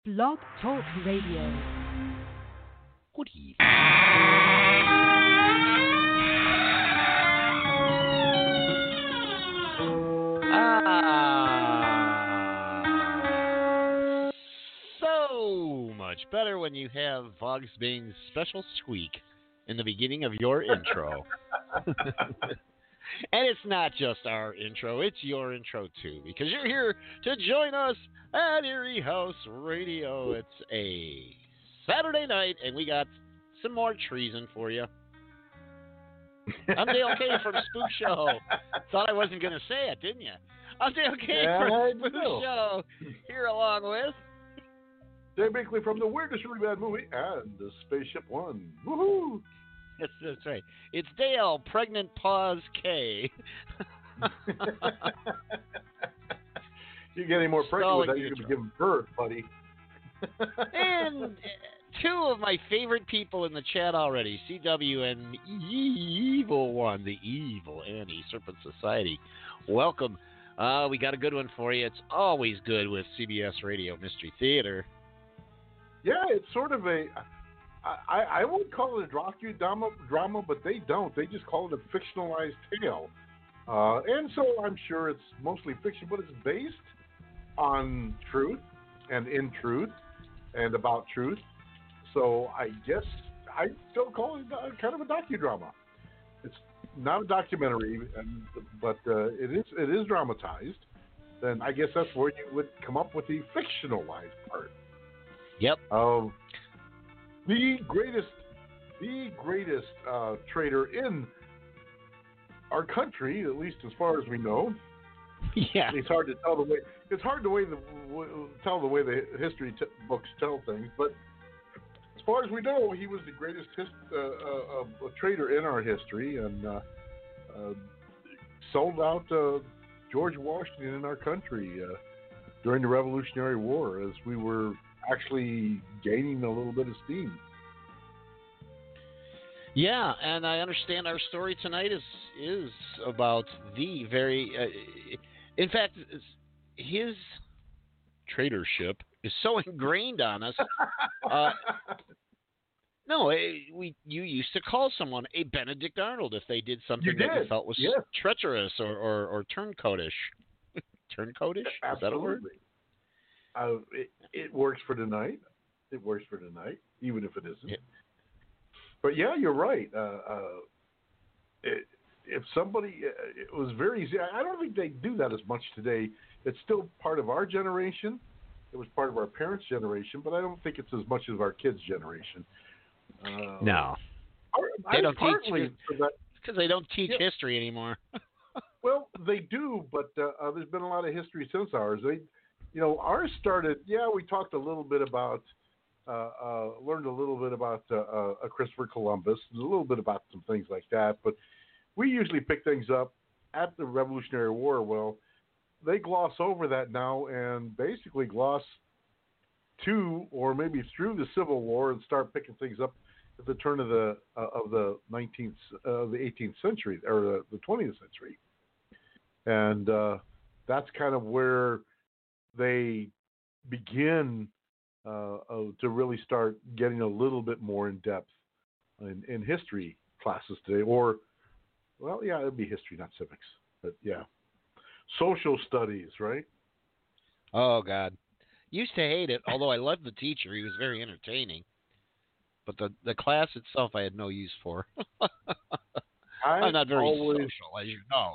Blog Talk Radio. Good evening. So much better when you have Vogsbane's special squeak in the beginning of your intro. And it's not just our intro, it's your intro too, because you're here to join us at Erie House Radio. It's a Saturday night, and we got some more treason for you. I'm Dale K from Spook Show. Thought I wasn't going to say it, didn't you? I'm Dale K from Spook Show, here along with Dave Binkley from the Weirdest Really Bad Movie and the Spaceship One. Woohoo! That's right. It's Dale, Pregnant Pause K. You get any more pregnant with that, you're going to give him birth, buddy. And two of my favorite people in the chat already, CW and Evil One, the Evil Annie Serpent Society. Welcome. We got a good one for you. It's always good with CBS Radio Mystery Theater. Yeah, it's sort of a... I won't call it a docudrama, but they don't. They just call it a fictionalized tale. And so I'm sure it's mostly fiction, but it's based on truth and in truth and about truth. So I guess I still call it kind of a docudrama. It's not a documentary, but it is dramatized. Then I guess that's where you would come up with the fictionalized part. Yep. The greatest trader in our country, at least as far as we know. Yeah. It's hard to tell the way. It's hard to tell the way the history books tell things, but as far as we know, he was the greatest trader in our history, and sold out George Washington in our country during the Revolutionary War, as we were actually gaining a little bit of steam. Yeah, and I understand our story tonight is about the very... in fact, his tradership is so ingrained on us. You used to call someone a Benedict Arnold if they did something that you felt was treacherous or turncoatish. Turncoatish? Is that a word? It works for tonight. It works for tonight, even if it isn't. Yeah. But yeah, you're right. If somebody, it was very easy. I don't think they do that as much today. It's still part of our generation. It was part of our parents' generation, but I don't think it's as much as our kids' generation. No, they don't teach because they don't teach history anymore. Well, they do, but there's been a lot of history since ours. Ours started. Yeah, we talked a little bit about, learned a little bit about Christopher Columbus, a little bit about some things like that. But we usually pick things up at the Revolutionary War. Well, they gloss over that now and basically gloss to, or maybe through the Civil War, and start picking things up at the turn of the 18th century or the 20th century, and that's kind of where they begin to really start getting a little bit more in depth in history classes today, or, well, yeah, it'd be history, not civics, but yeah, social studies, right? Oh God, used to hate it. Although I loved the teacher, he was very entertaining. But the class itself, I had no use for. I'm not very social, as you know.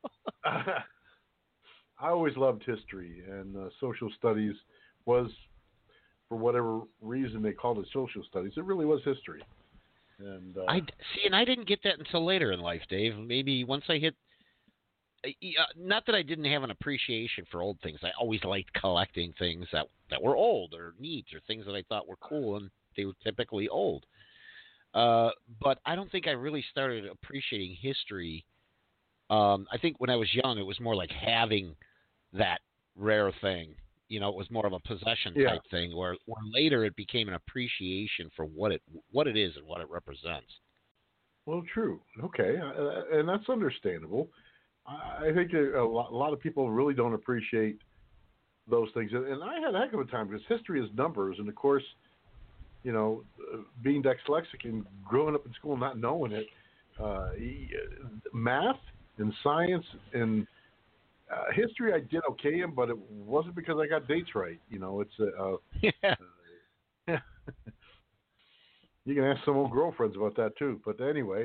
I always loved history, and social studies was, for whatever reason they called it social studies, it really was history. And I didn't get that until later in life, Dave. Maybe once I hit, not that I didn't have an appreciation for old things. I always liked collecting things that were old or neat or things that I thought were cool, and they were typically old. But I don't think I really started appreciating history. I think when I was young, it was more like having that rare thing. It was more of a possession type thing, where later it became an appreciation for what it is and what it represents. Well, true. Okay, and that's understandable. I think a lot of people really don't appreciate those things. And I had a heck of a time because history is numbers, and of course, being dyslexic and growing up in school not knowing it, math and science and history I did okay in, but it wasn't because I got dates right. Yeah. You can ask some old girlfriends about that too. But anyway,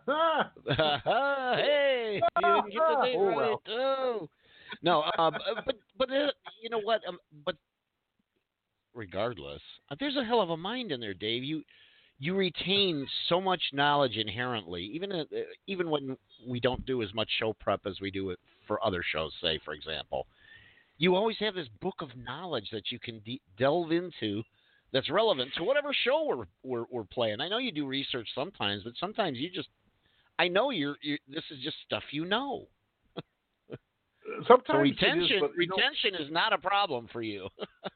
hey, you didn't get the date right. well. Oh, no, but you know what? But regardless, there's a hell of a mind in there, Dave. You retain so much knowledge inherently, even when we don't do as much show prep as we do it for other shows. Say, for example, you always have this book of knowledge that you can delve into. That's relevant to whatever show we're playing. I know you do research sometimes, but sometimes I know you're this is just stuff you know. Sometimes so retention is not a problem for you.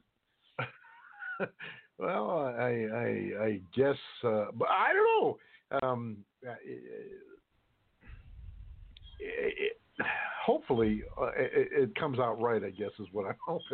Well, I guess, but I don't know. Hopefully, it comes out right. I guess is what I'm hoping.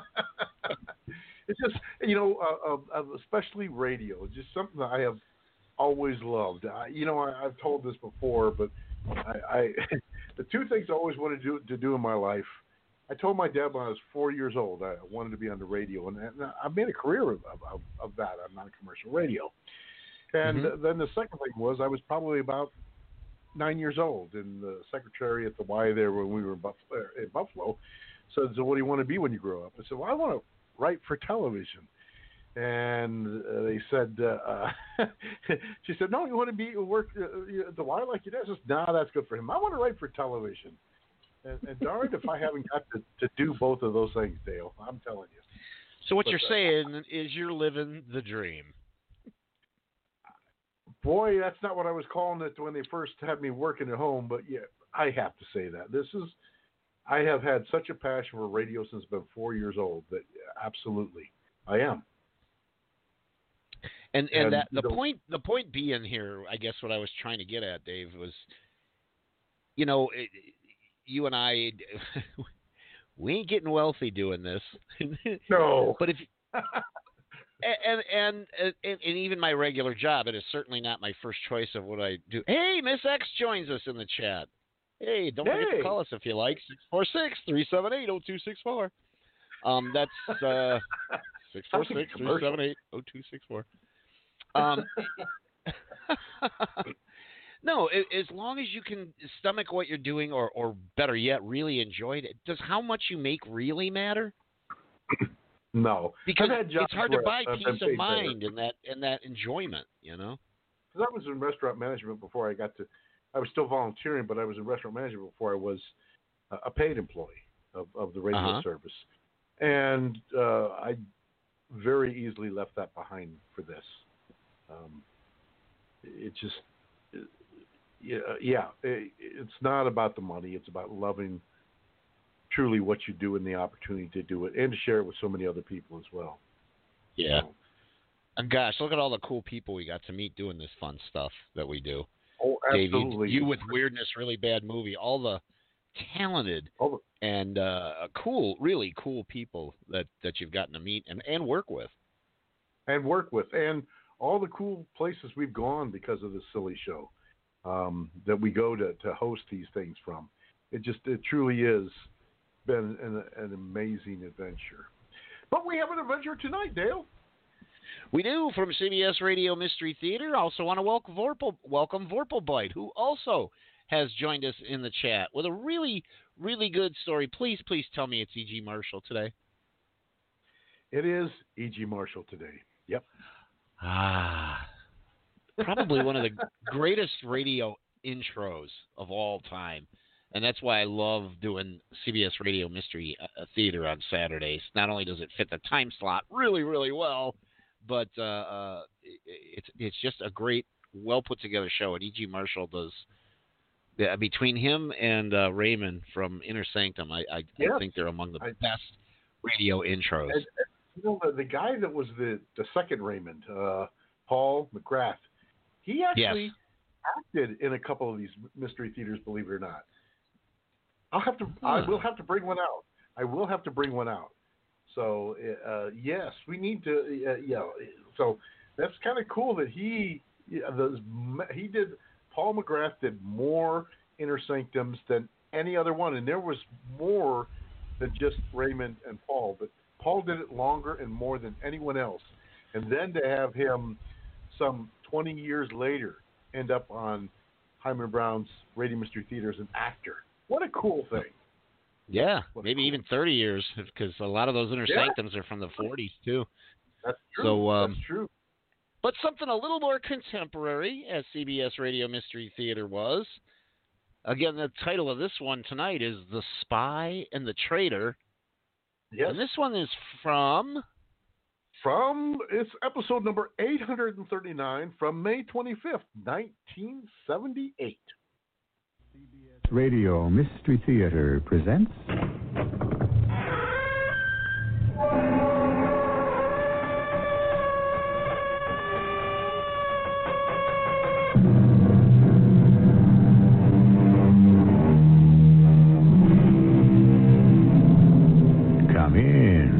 It's just especially radio. It's just something that I have always loved. I've told this before, but I the two things I always wanted to do in my life. I told my dad when I was 4 years old I wanted to be on the radio, and I made a career of that on non-commercial radio. And then the second thing was I was probably about 9 years old, and the secretary at the Y there when we were in Buffalo said, "So what do you want to be when you grow up?" I said, "Well, I want to write for television." And they said, she said, "No, you want to work at the Y like your dad?" I said, "No, that's good for him. I want to write for television." And darned if I haven't got to do both of those things, Dale. I'm telling you. So what you're saying is you're living the dream. Boy, that's not what I was calling it when they first had me working at home, but yeah, I have to say that. I have had such a passion for radio since I've been 4 years old that absolutely I am. And that the point being here, I guess what I was trying to get at, Dave, was, you and I, we ain't getting wealthy doing this. No. But if and even my regular job, it is certainly not my first choice of what I do. Hey, Miss X joins us in the chat. Hey, don't forget to call us if you like, 646-378-0264. That's 646-378-0264. No, as long as you can stomach what you're doing, or better yet, really enjoy it, does how much you make really matter? No, because it's hard to buy peace of mind in that enjoyment, Because I was in restaurant management before I was still volunteering, but I was in restaurant management before I was a paid employee of the radio service, and I very easily left that behind for this. It just. It's not about the money. It's about loving truly what you do and the opportunity to do it and to share it with so many other people as well. Yeah. And gosh, look at all the cool people we got to meet doing this fun stuff that we do. Oh, absolutely. Dave, you with Weirdness, Really Bad Movie, all the talented and really cool people that you've gotten to meet and work with. And all the cool places we've gone because of this silly show. That we go to host these things from. It truly is been an amazing adventure. But we have an adventure tonight, Dale. We do, from CBS Radio Mystery Theater. Also want to welcome Vorpalbite, who also has joined us in the chat with a really, really good story. Please tell me it's E.G. Marshall today. It is E.G. Marshall today. Yep. Probably one of the greatest radio intros of all time. And that's why I love doing CBS Radio Mystery Theater on Saturdays. Not only does it fit the time slot really, really well, but it's just a great, well put together show. And E.G. Marshall does, between him and Raymond from Inner Sanctum, I think they're among the best radio intros. And, the guy that was the second Raymond, Paul McGrath, he actually acted in a couple of these mystery theaters, believe it or not. I will have to bring one out. So yes, we need to. So that's kind of cool that he did. Paul McGrath did more Inner Sanctums than any other one, and there was more than just Raymond and Paul, but Paul did it longer and more than anyone else. And then to have him some 20 years later end up on Himan Brown's Radio Mystery Theater as an actor. What a cool thing. Yeah, maybe even 30 years, because a lot of those Inner Sanctums are from the 40s, too. That's true. So, that's true. But something a little more contemporary, as CBS Radio Mystery Theater was. Again, the title of this one tonight is The Spy and the Traitor. Yes. And this one is from it's episode number 839 from May 25th, 1978. CBS Radio Mystery Theater presents Come in.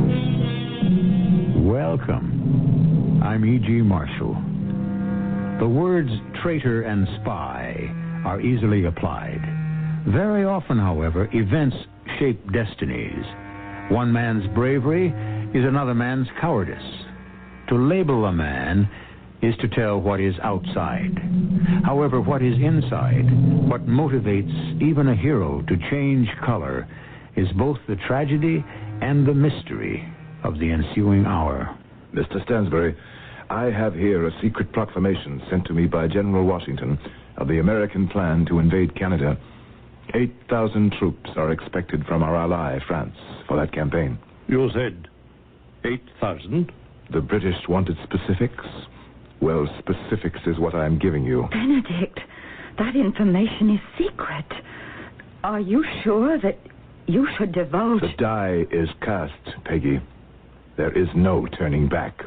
Welcome. I'm E.G. Marshall. The words traitor and spy are easily applied. Very often, however, events shape destinies. One man's bravery is another man's cowardice. To label a man is to tell what is outside. However, what is inside, what motivates even a hero to change color, is both the tragedy and the mystery of the ensuing hour. Mr. Stansbury, I have here a secret proclamation sent to me by General Washington of the American plan to invade Canada. 8,000 troops are expected from our ally, France, for that campaign. You said 8,000? The British wanted specifics. Well, specifics is what I'm giving you. Benedict, that information is secret. Are you sure that you should divulge... The die is cast, Peggy. There is no turning back.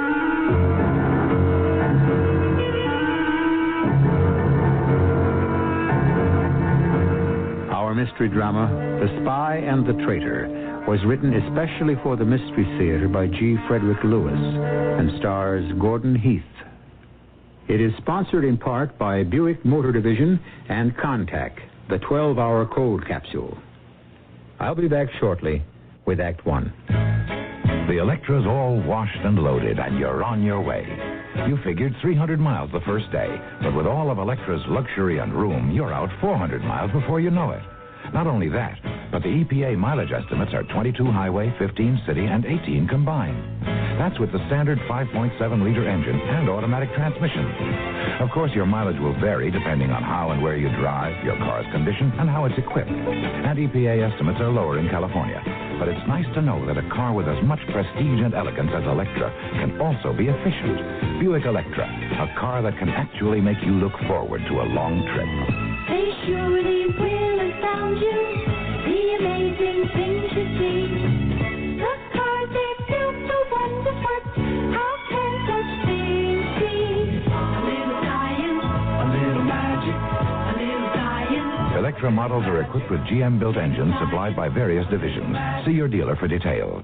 Our mystery drama, The Spy and the Traitor, was written especially for the Mystery Theater by G. Frederick Lewis and stars Gordon Heath. It is sponsored in part by Buick Motor Division and Contact, the 12-hour cold capsule. I'll be back shortly with Act One. The Electra's all washed and loaded, and you're on your way. You figured 300 miles the first day, but with all of Electra's luxury and room, you're out 400 miles before you know it. Not only that, but the EPA mileage estimates are 22 highway, 15 city, and 18 combined. That's with the standard 5.7-liter engine and automatic transmission. Of course, your mileage will vary depending on how and where you drive, your car's condition, and how it's equipped. And EPA estimates are lower in California. But it's nice to know that a car with as much prestige and elegance as Electra can also be efficient. Buick Electra, a car that can actually make you look forward to a long trip. They surely will astound you, the amazing things you see. The cars they're built so wonderful, how can such things be? A little science, a little magic, a little science. Electra models are equipped with GM-built engines supplied by various divisions. See your dealer for details.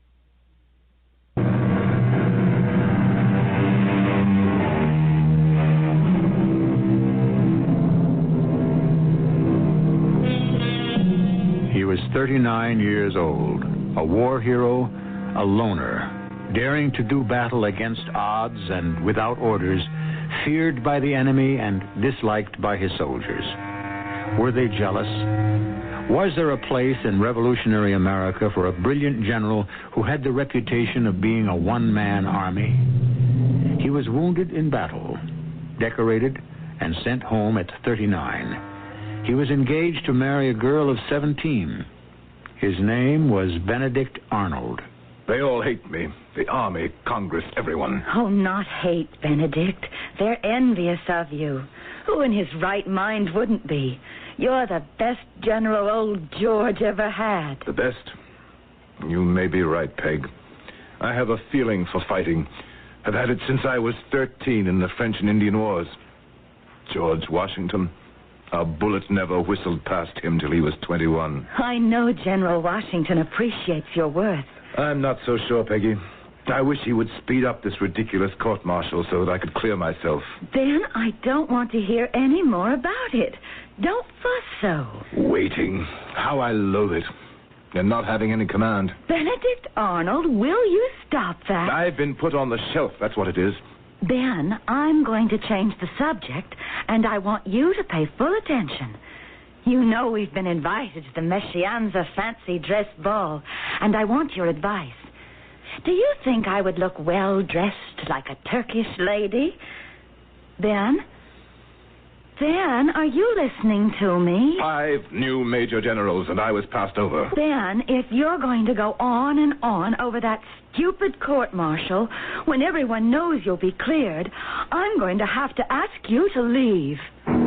He was 39 years old, a war hero, a loner, daring to do battle against odds and without orders, feared by the enemy and disliked by his soldiers. Were they jealous? Was there a place in revolutionary America for a brilliant general who had the reputation of being a one-man army? He was wounded in battle, decorated, and sent home at 39. He was engaged to marry a girl of 17. His name was Benedict Arnold. They all hate me. The Army, Congress, everyone. Oh, not hate, Benedict. They're envious of you. Who in his right mind wouldn't be? You're the best general old George ever had. The best? You may be right, Peg. I have a feeling for fighting. I've had it since I was 13 in the French and Indian Wars. George Washington. A bullet never whistled past him till he was 21. I know General Washington appreciates your worth. I'm not so sure, Peggy. I wish he would speed up this ridiculous court-martial so that I could clear myself. Then I don't want to hear any more about it. Don't fuss so. Waiting. How I loathe it. And not having any command. Benedict Arnold, will you stop that? I've been put on the shelf, that's what it is. Ben, I'm going to change the subject, and I want you to pay full attention. You know we've been invited to the Meshianza fancy dress ball, and I want your advice. Do you think I would look well-dressed like a Turkish lady? Ben? Ben, are you listening to me? 5 new major generals, and I was passed over. Ben, if you're going to go on and on over that stupid court-martial, when everyone knows you'll be cleared, I'm going to have to ask you to leave.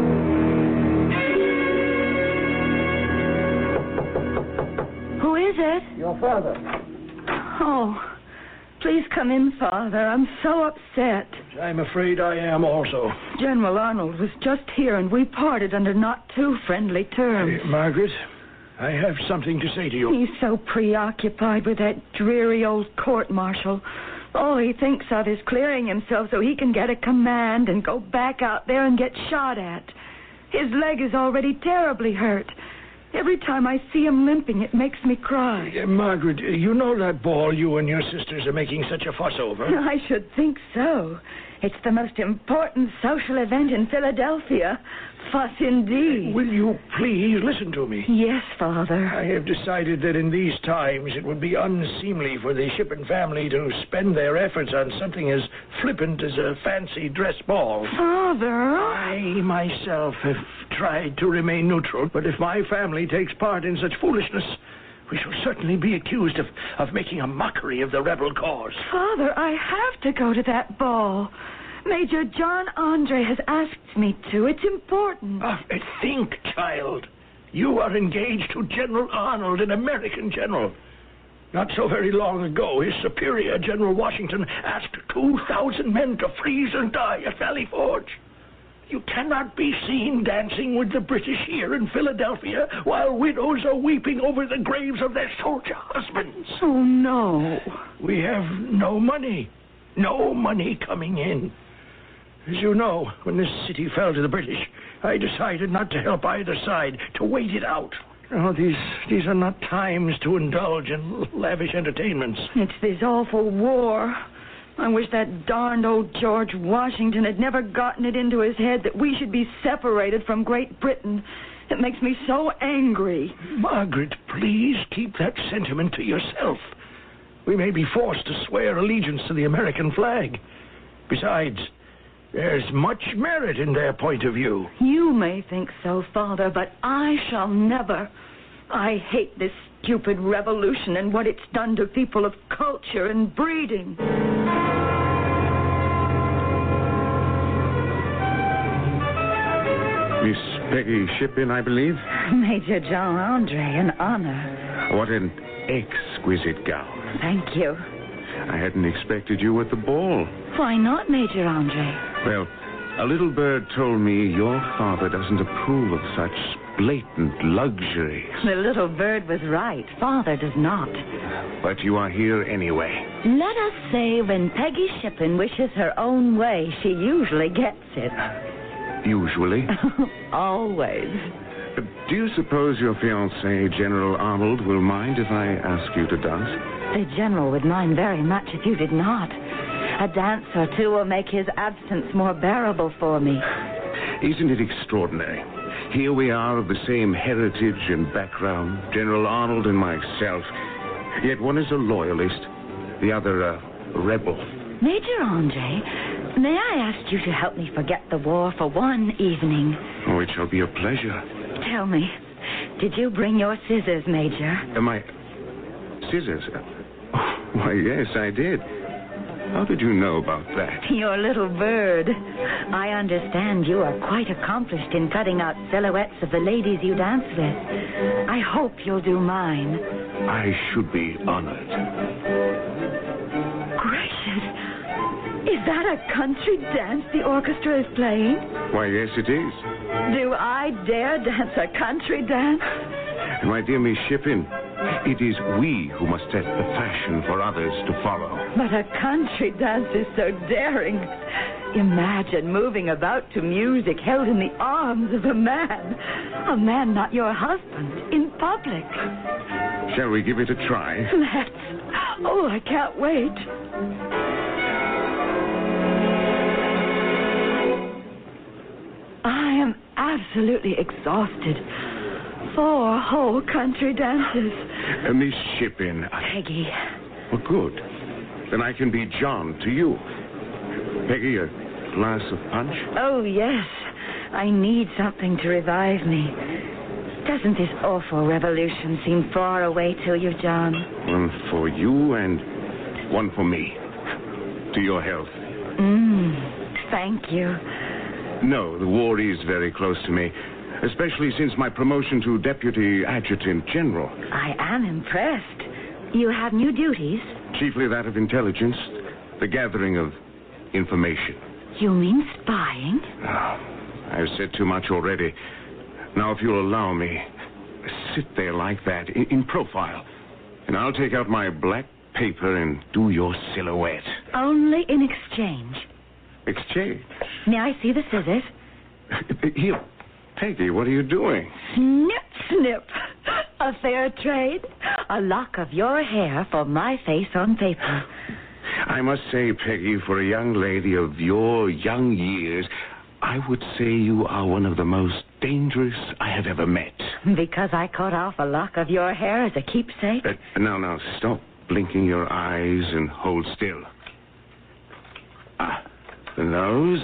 Who is it? Your father. Oh, please come in, Father. I'm so upset. I'm afraid I am also. General Arnold was just here, and we parted under not too friendly terms. Margaret, I have something to say to you. He's so preoccupied with that dreary old court-martial. All he thinks of is clearing himself so he can get a command and go back out there and get shot at. His leg is already terribly hurt. Every time I see him limping, it makes me cry. Margaret, you know that ball you and your sisters are making such a fuss over? I should think so. It's the most important social event in Philadelphia. Fuss indeed. Will you please listen to me? Yes, Father. I have decided that in these times it would be unseemly for the Shippen family to spend their efforts on something as flippant as a fancy dress ball. Father? I myself have tried to remain neutral, but if my family takes part in such foolishness, we shall certainly be accused of making a mockery of the rebel cause. Father, I have to go to that ball. Major John Andre has asked me to. It's important. Think, child. You are engaged to General Arnold, an American general. Not so very long ago, his superior, General Washington, asked 2,000 men to freeze and die at Valley Forge. You cannot be seen dancing with the British here in Philadelphia while widows are weeping over the graves of their soldier husbands. Oh, no. We have no money. No money coming in. As you know, when this city fell to the British, I decided not to help either side, to wait it out. Oh, these are not times to indulge in lavish entertainments. It's this awful war. I wish that darned old George Washington had never gotten it into his head that we should be separated from Great Britain. It makes me so angry. Margaret, please keep that sentiment to yourself. We may be forced to swear allegiance to the American flag. Besides, there's much merit in their point of view. You may think so, Father, but I shall never. I hate this stupid revolution and what it's done to people of culture and breeding. Miss Peggy Shippen, I believe? Major John Andre, an honor. What an exquisite gown. Thank you. I hadn't expected you at the ball. Why not, Major Andre? Well, a little bird told me your father doesn't approve of such blatant luxury. The little bird was right. Father does not. But you are here anyway. Let us say when Peggy Shippen wishes her own way, she usually gets it. Usually? Always. Do you suppose your fiancé, General Arnold, will mind if I ask you to dance? The General would mind very much if you did not. A dance or two will make his absence more bearable for me. Isn't it extraordinary? Here we are of the same heritage and background, General Arnold and myself. Yet one is a loyalist, the other a rebel. Major Andre, may I ask you to help me forget the war for one evening? Oh, it shall be a pleasure. Tell me, did you bring your scissors, Major? My scissors? Oh, why, yes, I did. How did you know about that? Your little bird. I understand you are quite accomplished in cutting out silhouettes of the ladies you dance with. I hope you'll do mine. I should be honored. Gracious. Is that a country dance the orchestra is playing? Why, yes, it is. Do I dare dance a country dance? My dear Miss Shippen, It is we who must set the fashion for others to follow. But a country dance is so daring. Imagine moving about to music held in the arms of a man not your husband, in public. Shall we give it a try? Let's. Oh, I can't wait. I am absolutely exhausted. 4 whole country dances. Miss Shippen. Peggy. Well, good. Then I can be John to you. Peggy, a glass of punch? Oh, yes. I need something to revive me. Doesn't this awful revolution seem far away to you, John? One for you and one for me. To your health. Thank you. No, the war is very close to me, especially since my promotion to Deputy Adjutant General. I am impressed. You have new duties? Chiefly that of intelligence, the gathering of information. You mean spying? I've said too much already. Now, if you'll allow me, sit there like that, in profile, and I'll take out my black paper and do your silhouette. Only in exchange. Exchange? May I see the scissors? Here, Peggy, what are you doing? Snip, snip. A fair trade. A lock of your hair for my face on paper. I must say, Peggy, for a young lady of your young years, I would say you are one of the most dangerous I have ever met. Because I cut off a lock of your hair as a keepsake? Now, stop blinking your eyes and hold still. The nose.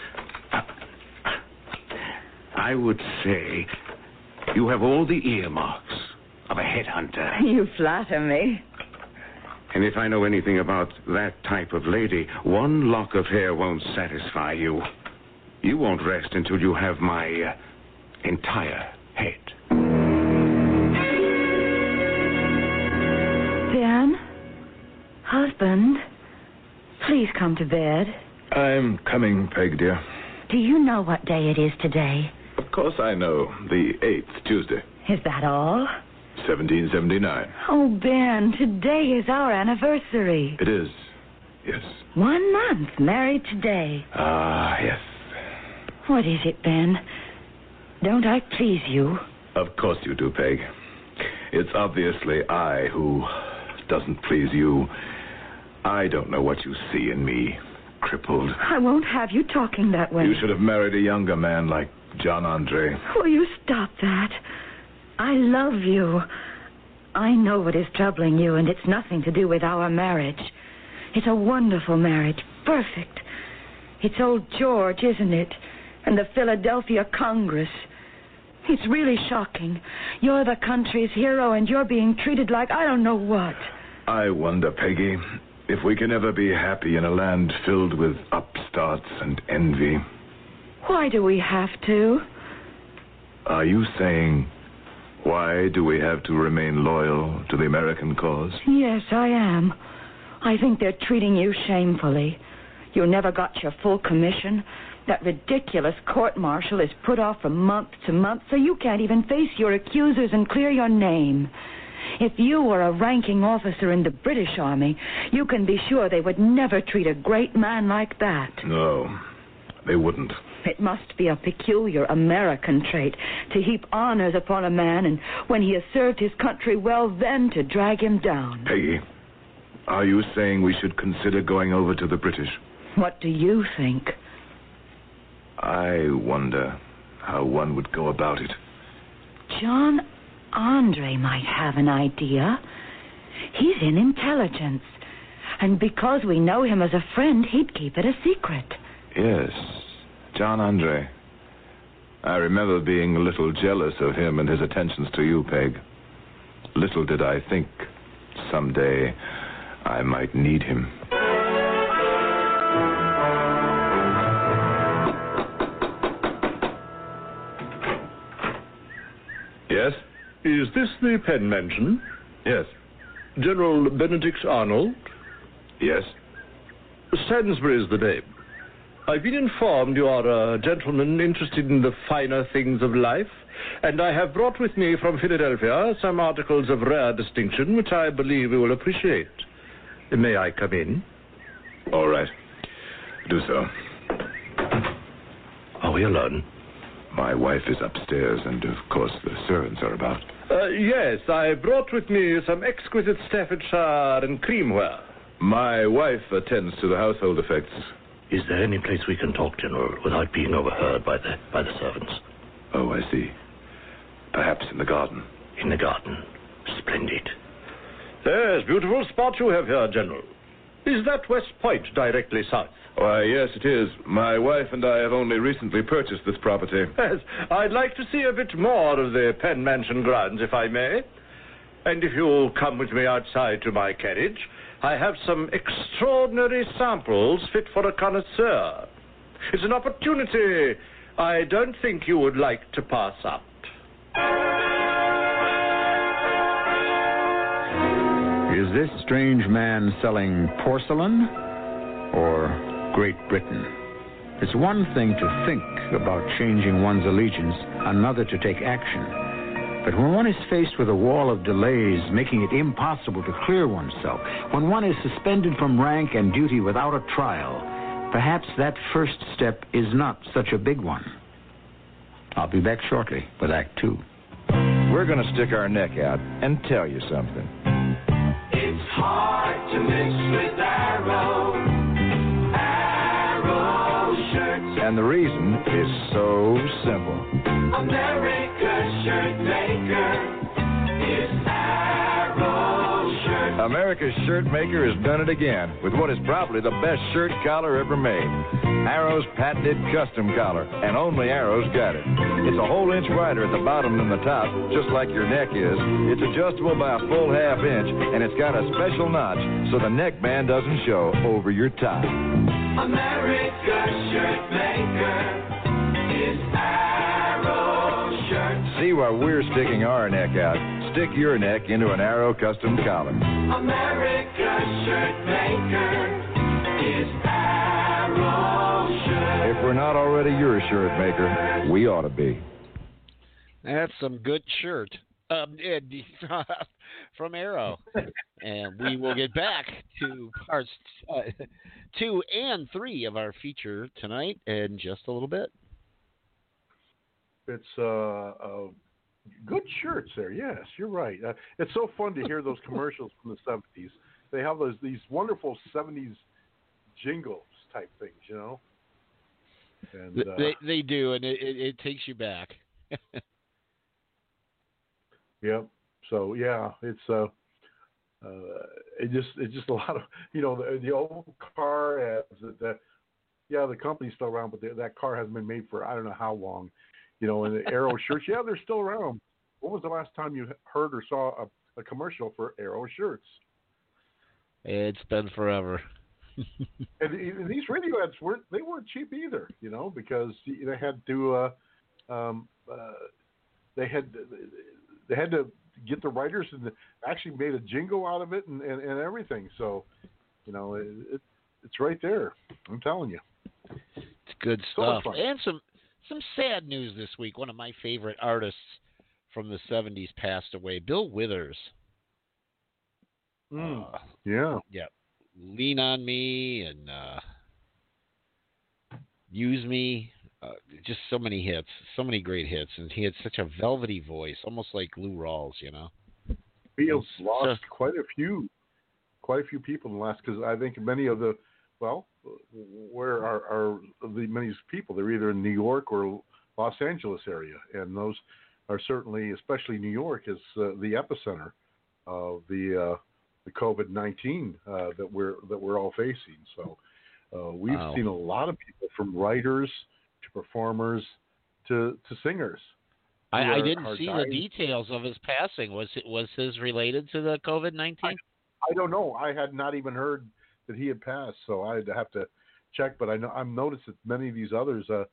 I would say you have all the earmarks of a headhunter. You flatter me. And if I know anything about that type of lady, one lock of hair won't satisfy you. You won't rest until you have my entire head. Ben? Husband? Please come to bed. I'm coming, Peg, dear. Do you know what day it is today? Of course I know. The 8th, Tuesday. Is that all? 1779. Oh, Ben, today is our anniversary. It is. Yes. 1 month married today. Yes. What is it, Ben? Don't I please you? Of course you do, Peg. It's obviously I who doesn't please you. I don't know what you see in me. Crippled. I won't have you talking that way. You should have married a younger man like John Andre. Will you stop that? I love you. I know what is troubling you, and it's nothing to do with our marriage. It's a wonderful marriage. Perfect. It's old George, isn't it? And the Philadelphia Congress. It's really shocking. You're the country's hero, and you're being treated like I don't know what. I wonder, Peggy, if we can ever be happy in a land filled with upstarts and envy. Why do we have to? Are you saying, why do we have to remain loyal to the American cause? Yes, I am. I think they're treating you shamefully. You never got your full commission. That ridiculous court-martial is put off from month to month, so you can't even face your accusers and clear your name. If you were a ranking officer in the British Army, you can be sure they would never treat a great man like that. No, they wouldn't. It must be a peculiar American trait to heap honors upon a man, and when he has served his country well, then to drag him down. Peggy, are you saying we should consider going over to the British? What do you think? I wonder how one would go about it. John Andre might have an idea. He's in intelligence. And because we know him as a friend, he'd keep it a secret. Yes, John Andre. I remember being a little jealous of him and his attentions to you, Peg. Little did I think someday I might need him. Yes? Is this the Penn Mansion? Yes. General Benedict Arnold? Yes. Stansbury's the name. I've been informed you are a gentleman interested in the finer things of life, and I have brought with me from Philadelphia some articles of rare distinction which I believe you will appreciate. May I come in? All right. Do so. Are we alone? My wife is upstairs, and of course the servants are about. Yes, I brought with me some exquisite Staffordshire and creamware. My wife attends to the household effects. Is there any place we can talk, General, without being overheard by the servants? Oh, I see. Perhaps in the garden. In the garden. Splendid. Yes, beautiful spot you have here, General. Is that West Point directly south? Why, yes, it is. My wife and I have only recently purchased this property. Yes, I'd like to see a bit more of the Penn Mansion grounds, if I may. And if you'll come with me outside to my carriage, I have some extraordinary samples fit for a connoisseur. It's an opportunity I don't think you would like to pass up. Is this strange man selling porcelain or Great Britain? It's one thing to think about changing one's allegiance, another to take action. But when one is faced with a wall of delays, making it impossible to clear oneself, when one is suspended from rank and duty without a trial, perhaps that first step is not such a big one. I'll be back shortly with Act Two. We're going to stick our neck out and tell you something. It's hard to mix with Arrow shirts. And the reason is so simple. America's shirt maker is Arrow Shirts. America's shirt maker has done it again with what is probably the best shirt collar ever made. Arrow's patented custom collar, and only Arrow's got it. It's a whole inch wider at the bottom than the top, just like your neck is. It's adjustable by a full half inch, and it's got a special notch so the neckband doesn't show over your tie. America's shirt maker is Arrow Shirts. See why we're sticking our neck out. Stick your neck into an Arrow custom collar. America's shirt maker is Arrow Shirts. If we're not already your shirt maker, we ought to be. That's some good shirt from Arrow. And we will get back to parts 2 and 3 of our feature tonight in just a little bit. It's good shirts there. Yes, you're right. It's so fun to hear those commercials from the 70s. They have these wonderful 70s jingles type things, you know. And they do, and it takes you back. Yeah. So yeah, it's just a lot of, you know, the old car has the company's still around, but that car hasn't been made for I don't know how long, you know. And the Arrow shirts, yeah, they're still around. When was the last time you heard or saw a commercial for Arrow shirts? It's been forever. And these radio ads weren't cheap either, you know, because they had to they had to get the writers and actually made a jingle out of it and everything. So, you know, it's right there. I'm telling you. It's good stuff. And some sad news this week. One of my favorite artists from the 70s passed away, Bill Withers. Yeah. Lean on Me and Use Me. Just so many hits, so many great hits, and he had such a velvety voice, almost like Lou Rawls, you know. He has lost quite a few people in the last, because I think many of the, where are the many people? They're either in New York or Los Angeles area, and those are certainly, especially New York, is the epicenter of the COVID-19 that we're all facing. So we've seen a lot of people, from writers to performers to singers. I didn't see the details of his passing. Was his related to the COVID-19? I don't know. I had not even heard that he had passed, so I'd have to check. But I've noticed that many of these others, the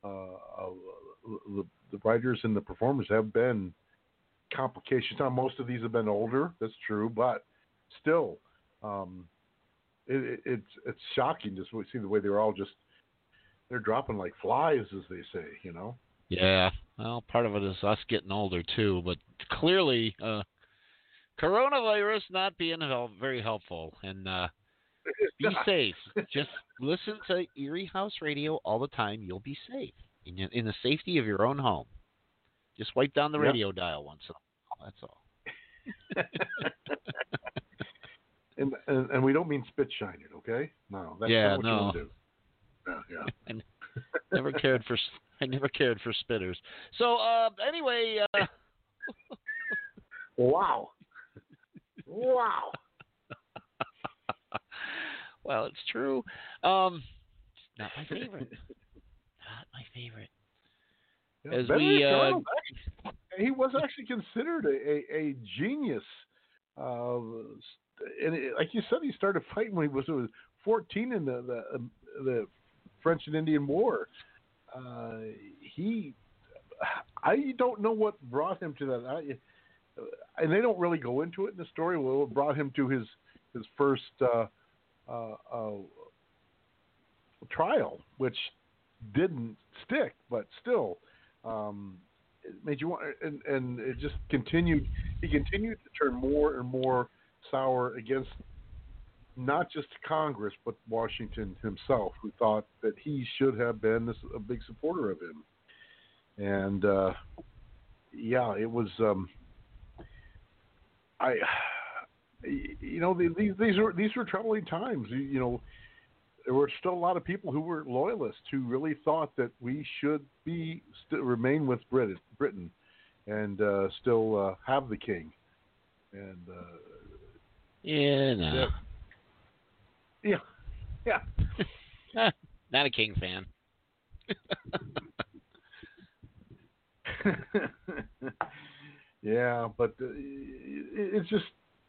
writers and the performers, have been complications. Now, most of these have been older. That's true, but still, it's shocking to see the way they were all just they're dropping like flies, as they say. Yeah. Well, part of it is us getting older too, but clearly, coronavirus not being very helpful. And be safe. Just listen to Erie House Radio all the time. You'll be safe in the safety of your own home. Just wipe down the radio dial once in a while. That's all. and we don't mean spit shine it, okay? No, that's not what you want to do. Yeah. I never cared for spitters. So anyway, wow. Well, it's true. Not my favorite. Yeah, As he was actually considered a genius. And like you said, he started fighting when he was 14 in the French and Indian War. I don't know what brought him to that. And they don't really go into it in the story. What brought him to his first trial, which didn't stick, but still, it made you want. And it just continued. He continued to turn more and more sour against not just Congress, but Washington himself, who thought that he should have been a big supporter of him. And it was. These were troubling times. There were still a lot of people who were loyalists who really thought that we should remain with Britain, and still have the king. And yeah. Not a king fan. Yeah, but it's just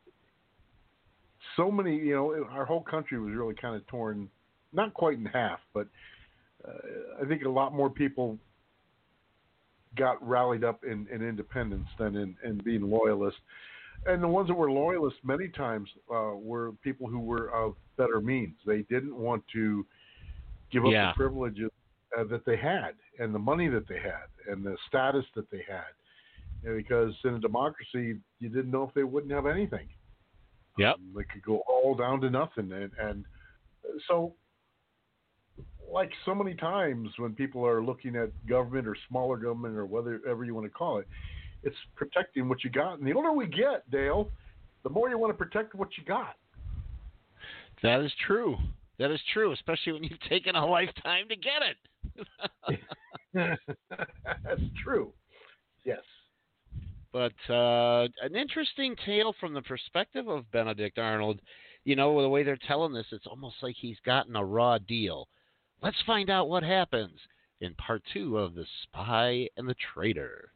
so many. Our whole country was really kind of torn, not quite in half, but I think a lot more people got rallied up in independence than in being loyalists. And the ones that were loyalists many times were people who were of better means. They didn't want to give up the privileges that they had, and the money that they had, and the status that they had. Because in a democracy, you didn't know if they wouldn't have anything. Yep. They could go all down to nothing. And so, like so many times when people are looking at government or smaller government or whatever you want to call it, it's protecting what you got. And the older we get, Dale, the more you want to protect what you got. That is true. Especially when you've taken a lifetime to get it. That's true. Yes. But an interesting tale from the perspective of Benedict Arnold. The way they're telling this, it's almost like he's gotten a raw deal. Let's find out what happens in part 2 of The Spy and the Traitor.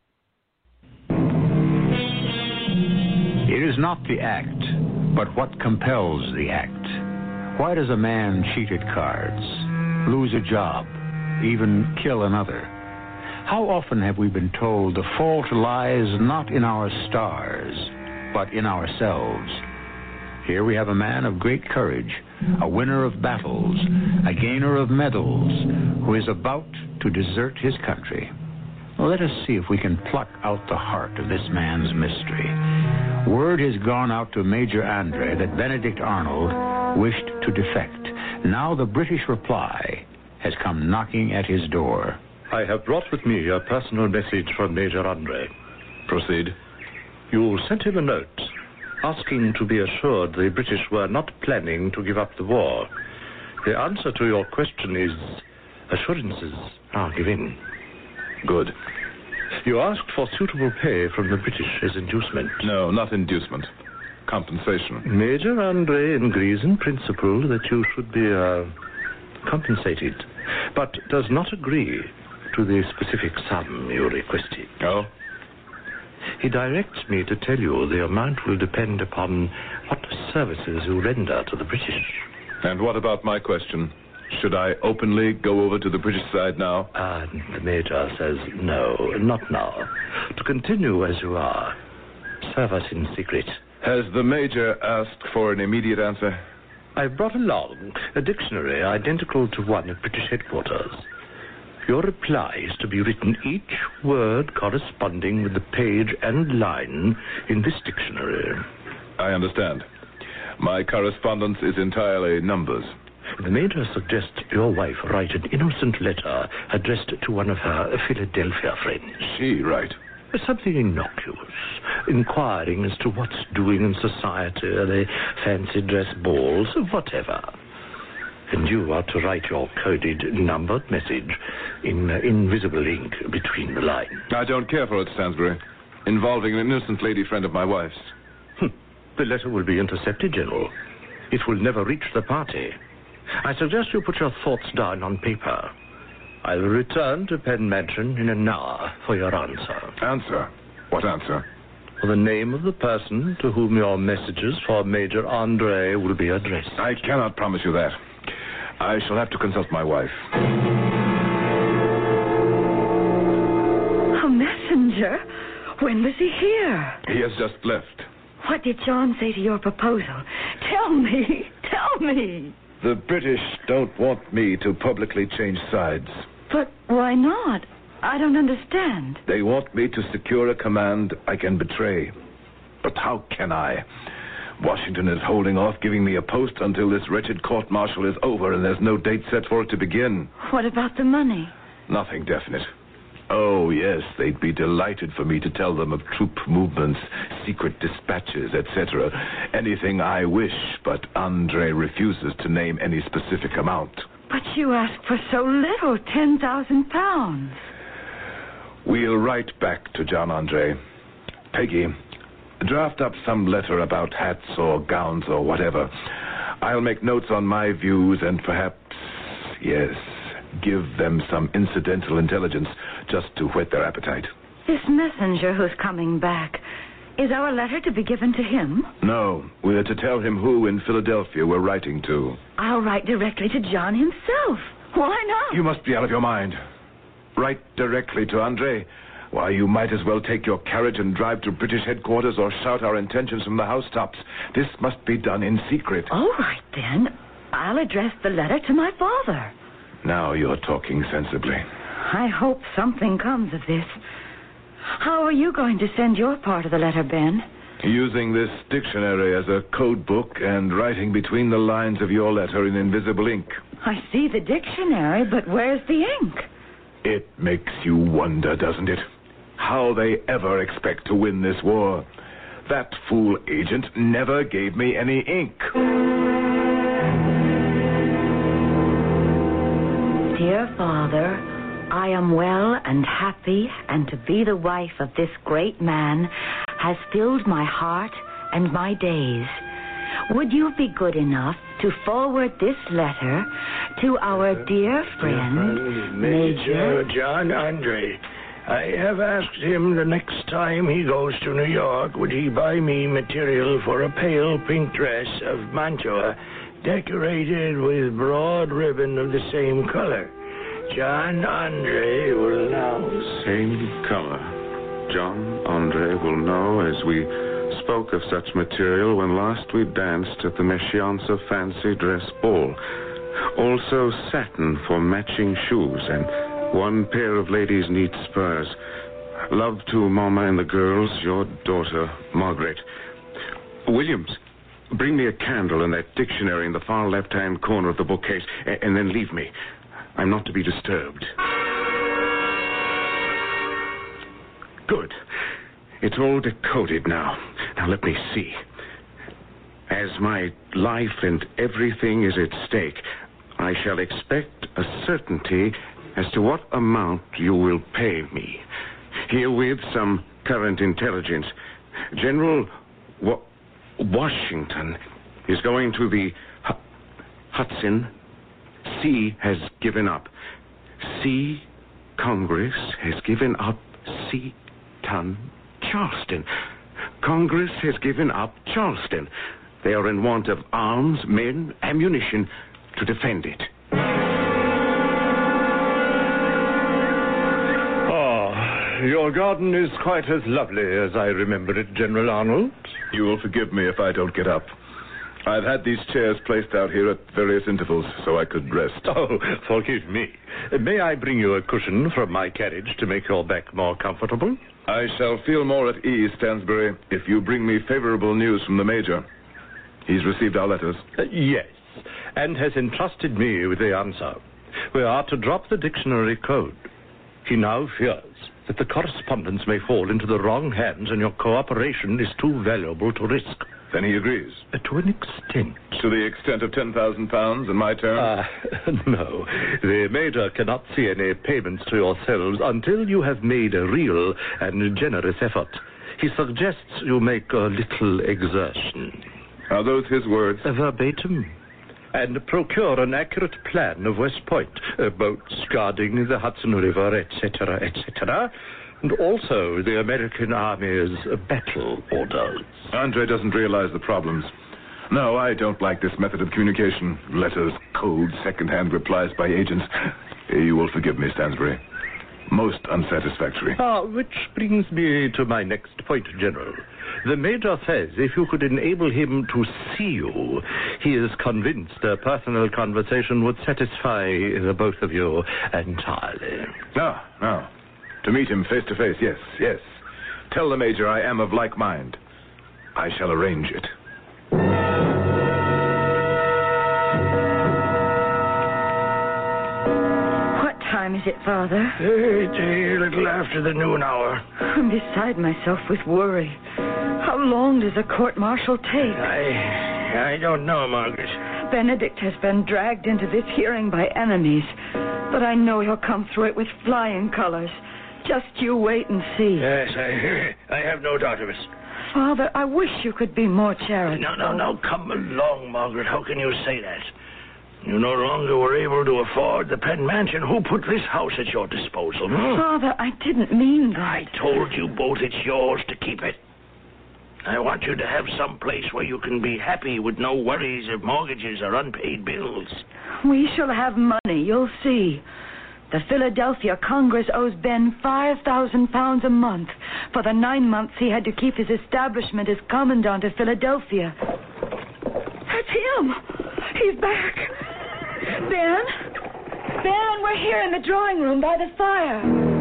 It is not the act, but what compels the act. Why does a man cheat at cards, lose a job, even kill another? How often have we been told the fault lies not in our stars, but in ourselves? Here we have a man of great courage, a winner of battles, a gainer of medals, who is about to desert his country. Let us see if we can pluck out the heart of this man's mystery. Word has gone out to Major Andre that Benedict Arnold wished to defect. Now the British reply has come knocking at his door. I have brought with me a personal message from Major Andre. Proceed. You sent him a note asking to be assured the British were not planning to give up the war. The answer to your question is assurances are given. Good. You asked for suitable pay from the British as inducement. No, not inducement. Compensation. Major Andre agrees in principle that you should be compensated, but does not agree to the specific sum you requested. Oh? He directs me to tell you the amount will depend upon what services you render to the British. And what about my question? Should I openly go over to the British side now? The Major says no, not now. To continue as you are. Serve us in secret. Has the Major asked for an immediate answer? I brought along a dictionary identical to one at British headquarters. Your reply is to be written each word corresponding with the page and line in this dictionary. I understand. My correspondence is entirely numbers. The Major suggests your wife write an innocent letter addressed to one of her Philadelphia friends. She write? Something innocuous, inquiring as to what's doing in society, the fancy dress balls, whatever. And you are to write your coded, numbered message in invisible ink between the lines. I don't care for it, Stansbury. Involving an innocent lady friend of my wife's. The letter will be intercepted, General. It will never reach the party. I suggest you put your thoughts down on paper. I will return to Penn Mansion in an hour for your answer. Answer? What answer? For the name of the person to whom your messages for Major Andre will be addressed. I cannot promise you that. I shall have to consult my wife. A messenger? When was he here? He has just left. What did John say to your proposal? Tell me. Tell me. The British don't want me to publicly change sides. But why not? I don't understand. They want me to secure a command I can betray. But how can I? Washington is holding off giving me a post until this wretched court-martial is over, and there's no date set for it to begin. What about the money? Nothing definite. Oh, yes, they'd be delighted for me to tell them of troop movements, secret dispatches, etc. Anything I wish, but Andre refuses to name any specific amount. But you asked for so little, 10,000 pounds. We'll write back to John Andre. Peggy, draft up some letter about hats or gowns or whatever. I'll make notes on my views and perhaps, yes, give them some incidental intelligence just to whet their appetite. This messenger who's coming back, is our letter to be given to him? No, we're to tell him who in Philadelphia we're writing to. I'll write directly to John himself. Why not? You must be out of your mind. Write directly to Andre. Why, you might as well take your carriage and drive to British headquarters or shout our intentions from the housetops. This must be done in secret. All right, then. I'll address the letter to my father. Now you're talking sensibly. I hope something comes of this. How are you going to send your part of the letter, Ben? Using this dictionary as a code book and writing between the lines of your letter in invisible ink. I see the dictionary, but where's the ink? It makes you wonder, doesn't it? How they ever expect to win this war. That fool agent never gave me any ink. Dear Father, I am well and happy, and to be the wife of this great man has filled my heart and my days. Would you be good enough to forward this letter to our dear friend, Major John Andre? I have asked him the next time he goes to New York, would he buy me material for a pale pink dress of Mantua, decorated with broad ribbon of the same color. John Andre will know. Same color. John Andre will know, as we spoke of such material when last we danced at the Meschianza Fancy Dress Ball. Also satin for matching shoes and one pair of ladies' neat spurs. Love to Mama and the girls, your daughter, Margaret. Williams, bring me a candle and that dictionary in the far left-hand corner of the bookcase, and then leave me. I'm not to be disturbed. Good. It's all decoded now. Now let me see. As my life and everything is at stake, I shall expect a certainty as to what amount you will pay me. Herewith some current intelligence. General Washington is going to the Hudson. C has given up. C. Congress has given up Seaton, Charleston. Congress has given up Charleston. They are in want of arms, men, ammunition to defend it. Your garden is quite as lovely as I remember it, General Arnold. You will forgive me if I don't get up. I've had these chairs placed out here at various intervals so I could rest. Oh, forgive me. May I bring you a cushion from my carriage to make your back more comfortable? I shall feel more at ease, Stansbury, if you bring me favorable news from the Major. He's received our letters. Yes, and has entrusted me with the answer. We are to drop the dictionary code. He now fears that the correspondence may fall into the wrong hands and your cooperation is too valuable to risk. Then he agrees. To an extent. To the extent of £10,000 in my terms? No. The Major cannot see any payments to yourselves until you have made a real and generous effort. He suggests you make a little exertion. Are those his words? Verbatim. And procure an accurate plan of West Point, boats guarding the Hudson River, etc., etc., and also the American Army's battle orders. Andre doesn't realize the problems. No, I don't like this method of communication. Letters, codes, second-hand replies by agents. You will forgive me, Stansbury. Most unsatisfactory. Which brings me to my next point, General. The Major says if you could enable him to see you, he is convinced a personal conversation would satisfy the both of you entirely. No. To meet him face to face, yes. Tell the Major I am of like mind. I shall arrange it. What time is it, Father? It's a little after the noon hour. I'm beside myself with worry. How long does a court-martial take? I don't know, Margaret. Benedict has been dragged into this hearing by enemies, but I know he'll come through it with flying colors. Just you wait and see. Yes, I have no doubt of it. Father, I wish you could be more charitable. No, come along, Margaret. How can you say that? You no longer were able to afford the Penn Mansion. Who put this house at your disposal? Father, I didn't mean that. I told you both it's yours to keep it. I want you to have some place where you can be happy with no worries of mortgages or unpaid bills. We shall have money, you'll see. The Philadelphia Congress owes Ben £5,000 a month for the 9 months he had to keep his establishment as commandant of Philadelphia. That's him. He's back. Ben, we're here in the drawing room by the fire.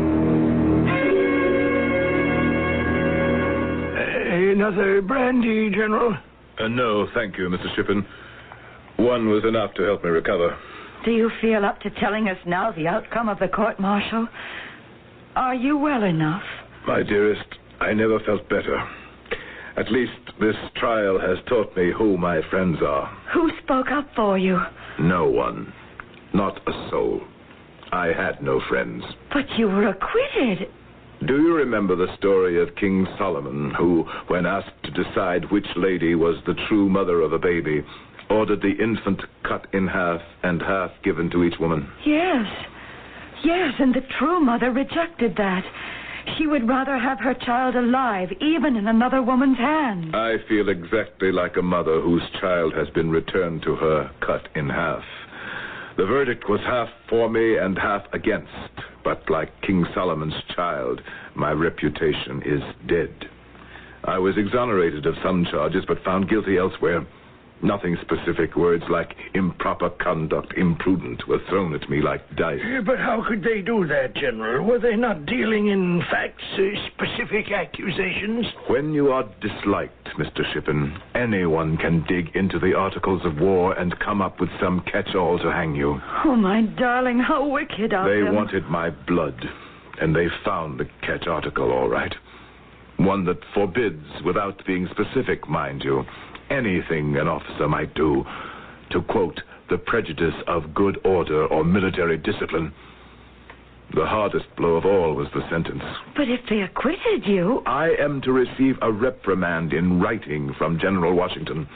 Another brandy, General? No, thank you, Mr. Shippen. One was enough to help me recover. Do you feel up to telling us now the outcome of the court-martial? Are you well enough? My dearest, I never felt better. At least this trial has taught me who my friends are. Who spoke up for you? No one. Not a soul. I had no friends. But you were acquitted. Do you remember the story of King Solomon, who, when asked to decide which lady was the true mother of a baby, ordered the infant cut in half and half given to each woman? Yes, and the true mother rejected that. She would rather have her child alive, even in another woman's hands. I feel exactly like a mother whose child has been returned to her cut in half. The verdict was half for me and half against, but like King Solomon's child, my reputation is dead. I was exonerated of some charges, but found guilty elsewhere. Nothing specific. Words like improper conduct, imprudent, were thrown at me like dice. But how could they do that, General? Were they not dealing in facts, specific accusations? When you are disliked, Mr. Shippen, anyone can dig into the articles of war and come up with some catch-all to hang you. Oh, my darling, how wicked of them. They wanted my blood, and they found the catch article, all right. One that forbids, without being specific, mind you, anything an officer might do to, quote, the prejudice of good order or military discipline. The hardest blow of all was the sentence. But if they acquitted you... I am to receive a reprimand in writing from General Washington.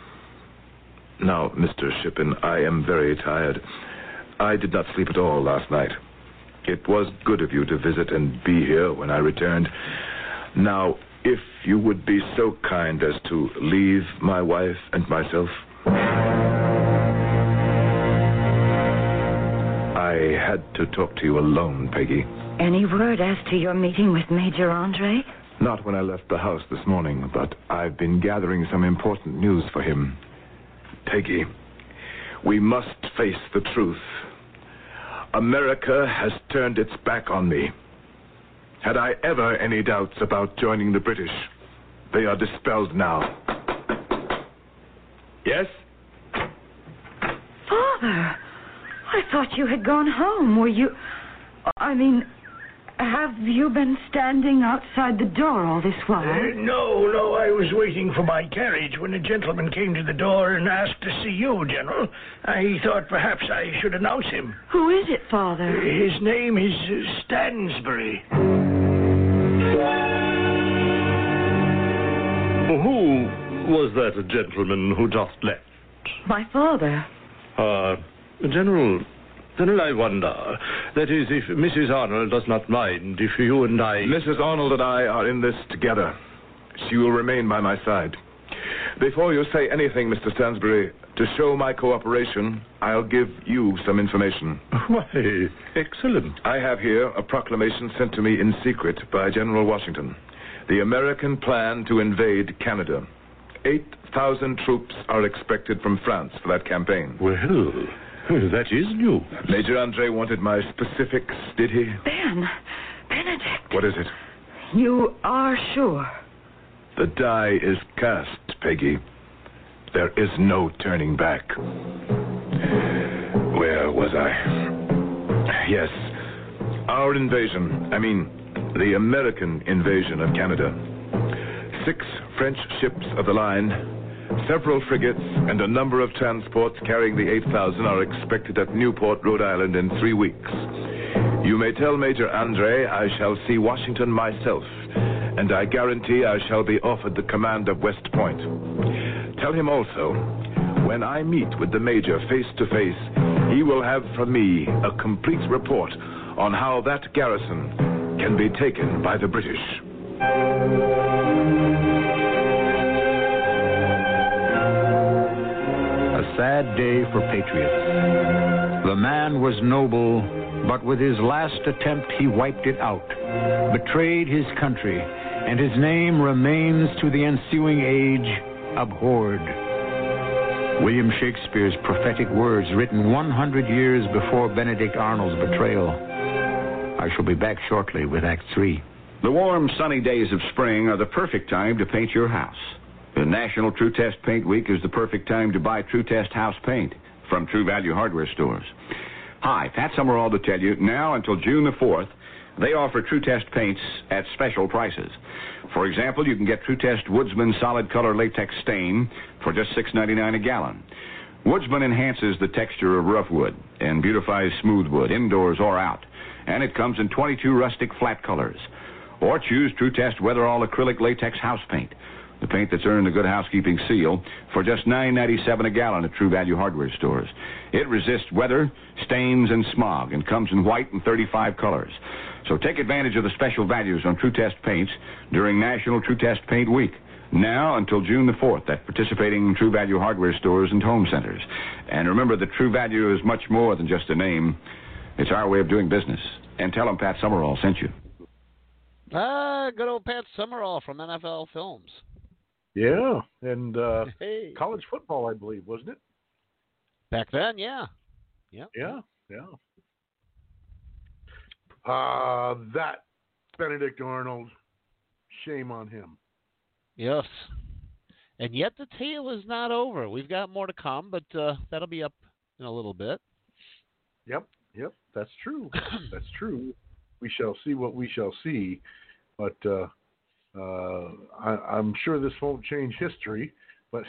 Now, Mr. Shippen, I am very tired. I did not sleep at all last night. It was good of you to visit and be here when I returned. Now, if you would be so kind as to leave my wife and myself. I had to talk to you alone, Peggy. Any word as to your meeting with Major Andre? Not when I left the house this morning, but I've been gathering some important news for him. Peggy, we must face the truth. America has turned its back on me. Had I ever any doubts about joining the British, they are dispelled now. Yes? Father, I thought you had gone home. Were you... have you been standing outside the door all this while? No, I was waiting for my carriage when a gentleman came to the door and asked to see you, General. I thought perhaps I should announce him. Who is it, Father? His name is Stansbury. Who was that gentleman who just left? My father. General, I wonder. That is, if Mrs. Arnold does not mind, if you and I... Mrs. Arnold and I are in this together. She will remain by my side. Before you say anything, Mr. Stansbury, to show my cooperation, I'll give you some information. Why, excellent. I have here a proclamation sent to me in secret by General Washington. The American plan to invade Canada. 8,000 troops are expected from France for that campaign. Well, that is new. Major Andre wanted my specifics, did he? Benedict. What is it? You are sure? The die is cast, Peggy. There is no turning back. Where was I? Yes. Our invasion, the American invasion of Canada. 6 French ships of the line, several frigates, and a number of transports carrying the 8,000 are expected at Newport, Rhode Island in 3 weeks. You may tell Major Andre I shall see Washington myself, and I guarantee I shall be offered the command of West Point. Tell him also, when I meet with the Major face to face, he will have from me a complete report on how that garrison can be taken by the British. A sad day for patriots. The man was noble, but with his last attempt he wiped it out, betrayed his country, and his name remains to the ensuing age abhorred. William Shakespeare's prophetic words, written 100 years before Benedict Arnold's betrayal. I shall be back shortly with Act 3. The warm, sunny days of spring are the perfect time to paint your house. The National True Test Paint Week is the perfect time to buy True Test house paint from True Value hardware stores. Hi, Pat Summerall to tell you, now until June the 4th, they offer True Test paints at special prices. For example, you can get True Test Woodsman Solid Color Latex Stain for just $6.99 a gallon. Woodsman enhances the texture of rough wood and beautifies smooth wood, indoors or out. And it comes in 22 rustic flat colors. Or choose True Test Weatherall Acrylic Latex House Paint, the paint that's earned the Good Housekeeping seal, for just $9.97 a gallon at True Value hardware stores. It resists weather, stains, and smog, and comes in white and 35 colors. So take advantage of the special values on True Test paints during National True Test Paint Week, now until June the 4th at participating True Value hardware stores and home centers. And remember that True Value is much more than just a name. It's our way of doing business. And tell them Pat Summerall sent you. Good old Pat Summerall from NFL Films. Yeah, and hey. College football, I believe, wasn't it? Back then, yeah. Yeah. That Benedict Arnold, shame on him. Yes. And yet the tale is not over. We've got more to come, but that'll be up in a little bit. Yep, that's true. That's true. We shall see what we shall see, but I'm sure this won't change history. But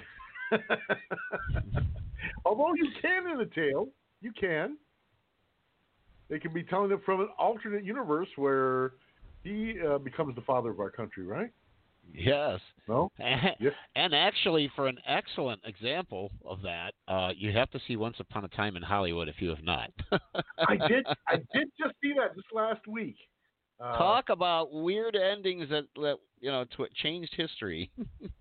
although you can in the tale, you can. They can be telling it from an alternate universe where he becomes the father of our country, right? Yes. No? Yes. And actually, for an excellent example of that, you have to see Once Upon a Time in Hollywood if you have not. I did just see that this last week. Talk about weird endings that changed history.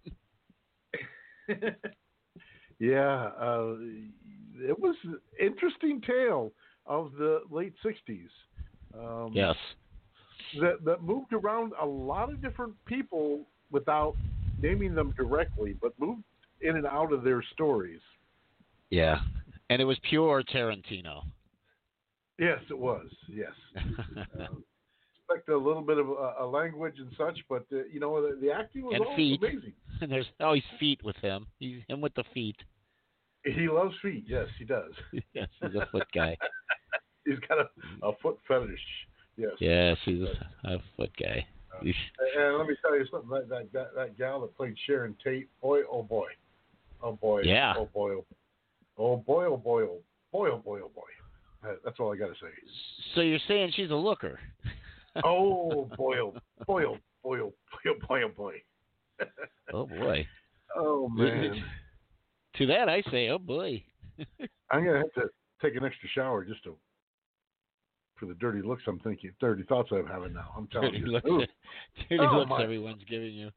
Yeah, it was an interesting tale of the late 60s. Yes. That moved around a lot of different people without naming them directly, but moved in and out of their stories. Yeah, and it was pure Tarantino. Yes, it was. Yes. Expect a little bit of a language and such, but the acting was and all feet. amazing. And there's always feet with him. He's him with the feet. He loves feet. Yes, he does. Yes, he's a foot guy. He's got a foot fetish. Yes. Yes, he's a foot guy. And let me tell you something. That gal that played Sharon Tate. Boy, oh boy, oh boy. Yeah. Oh boy, oh boy, oh boy, oh boy, oh boy, oh boy. That's all I got to say. So you're saying she's a looker? Oh boy, oh boy, oh boy, oh boy, oh boy, oh boy. Oh boy. Oh man. To that I say, oh boy. I'm gonna have to take an extra shower just for the dirty looks I'm thinking, dirty thoughts I'm having now. I'm telling Dirty you. looks, dirty looks everyone's giving you.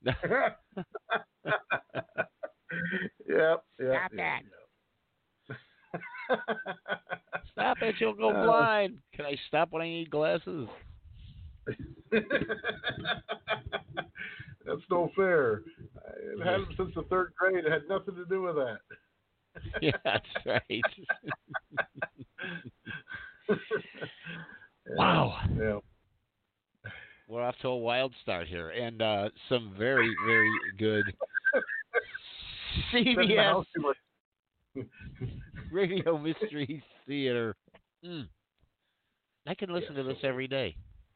Yep. Stop that. Stop it, you'll go blind. Can I stop when I need glasses? That's no fair. It had them since the third grade. It had nothing to do with that. Yeah, that's right. Wow. Yeah. We're off to a wild start here, and some very, very good CBS Radio Mystery Theater. I can listen to this every day.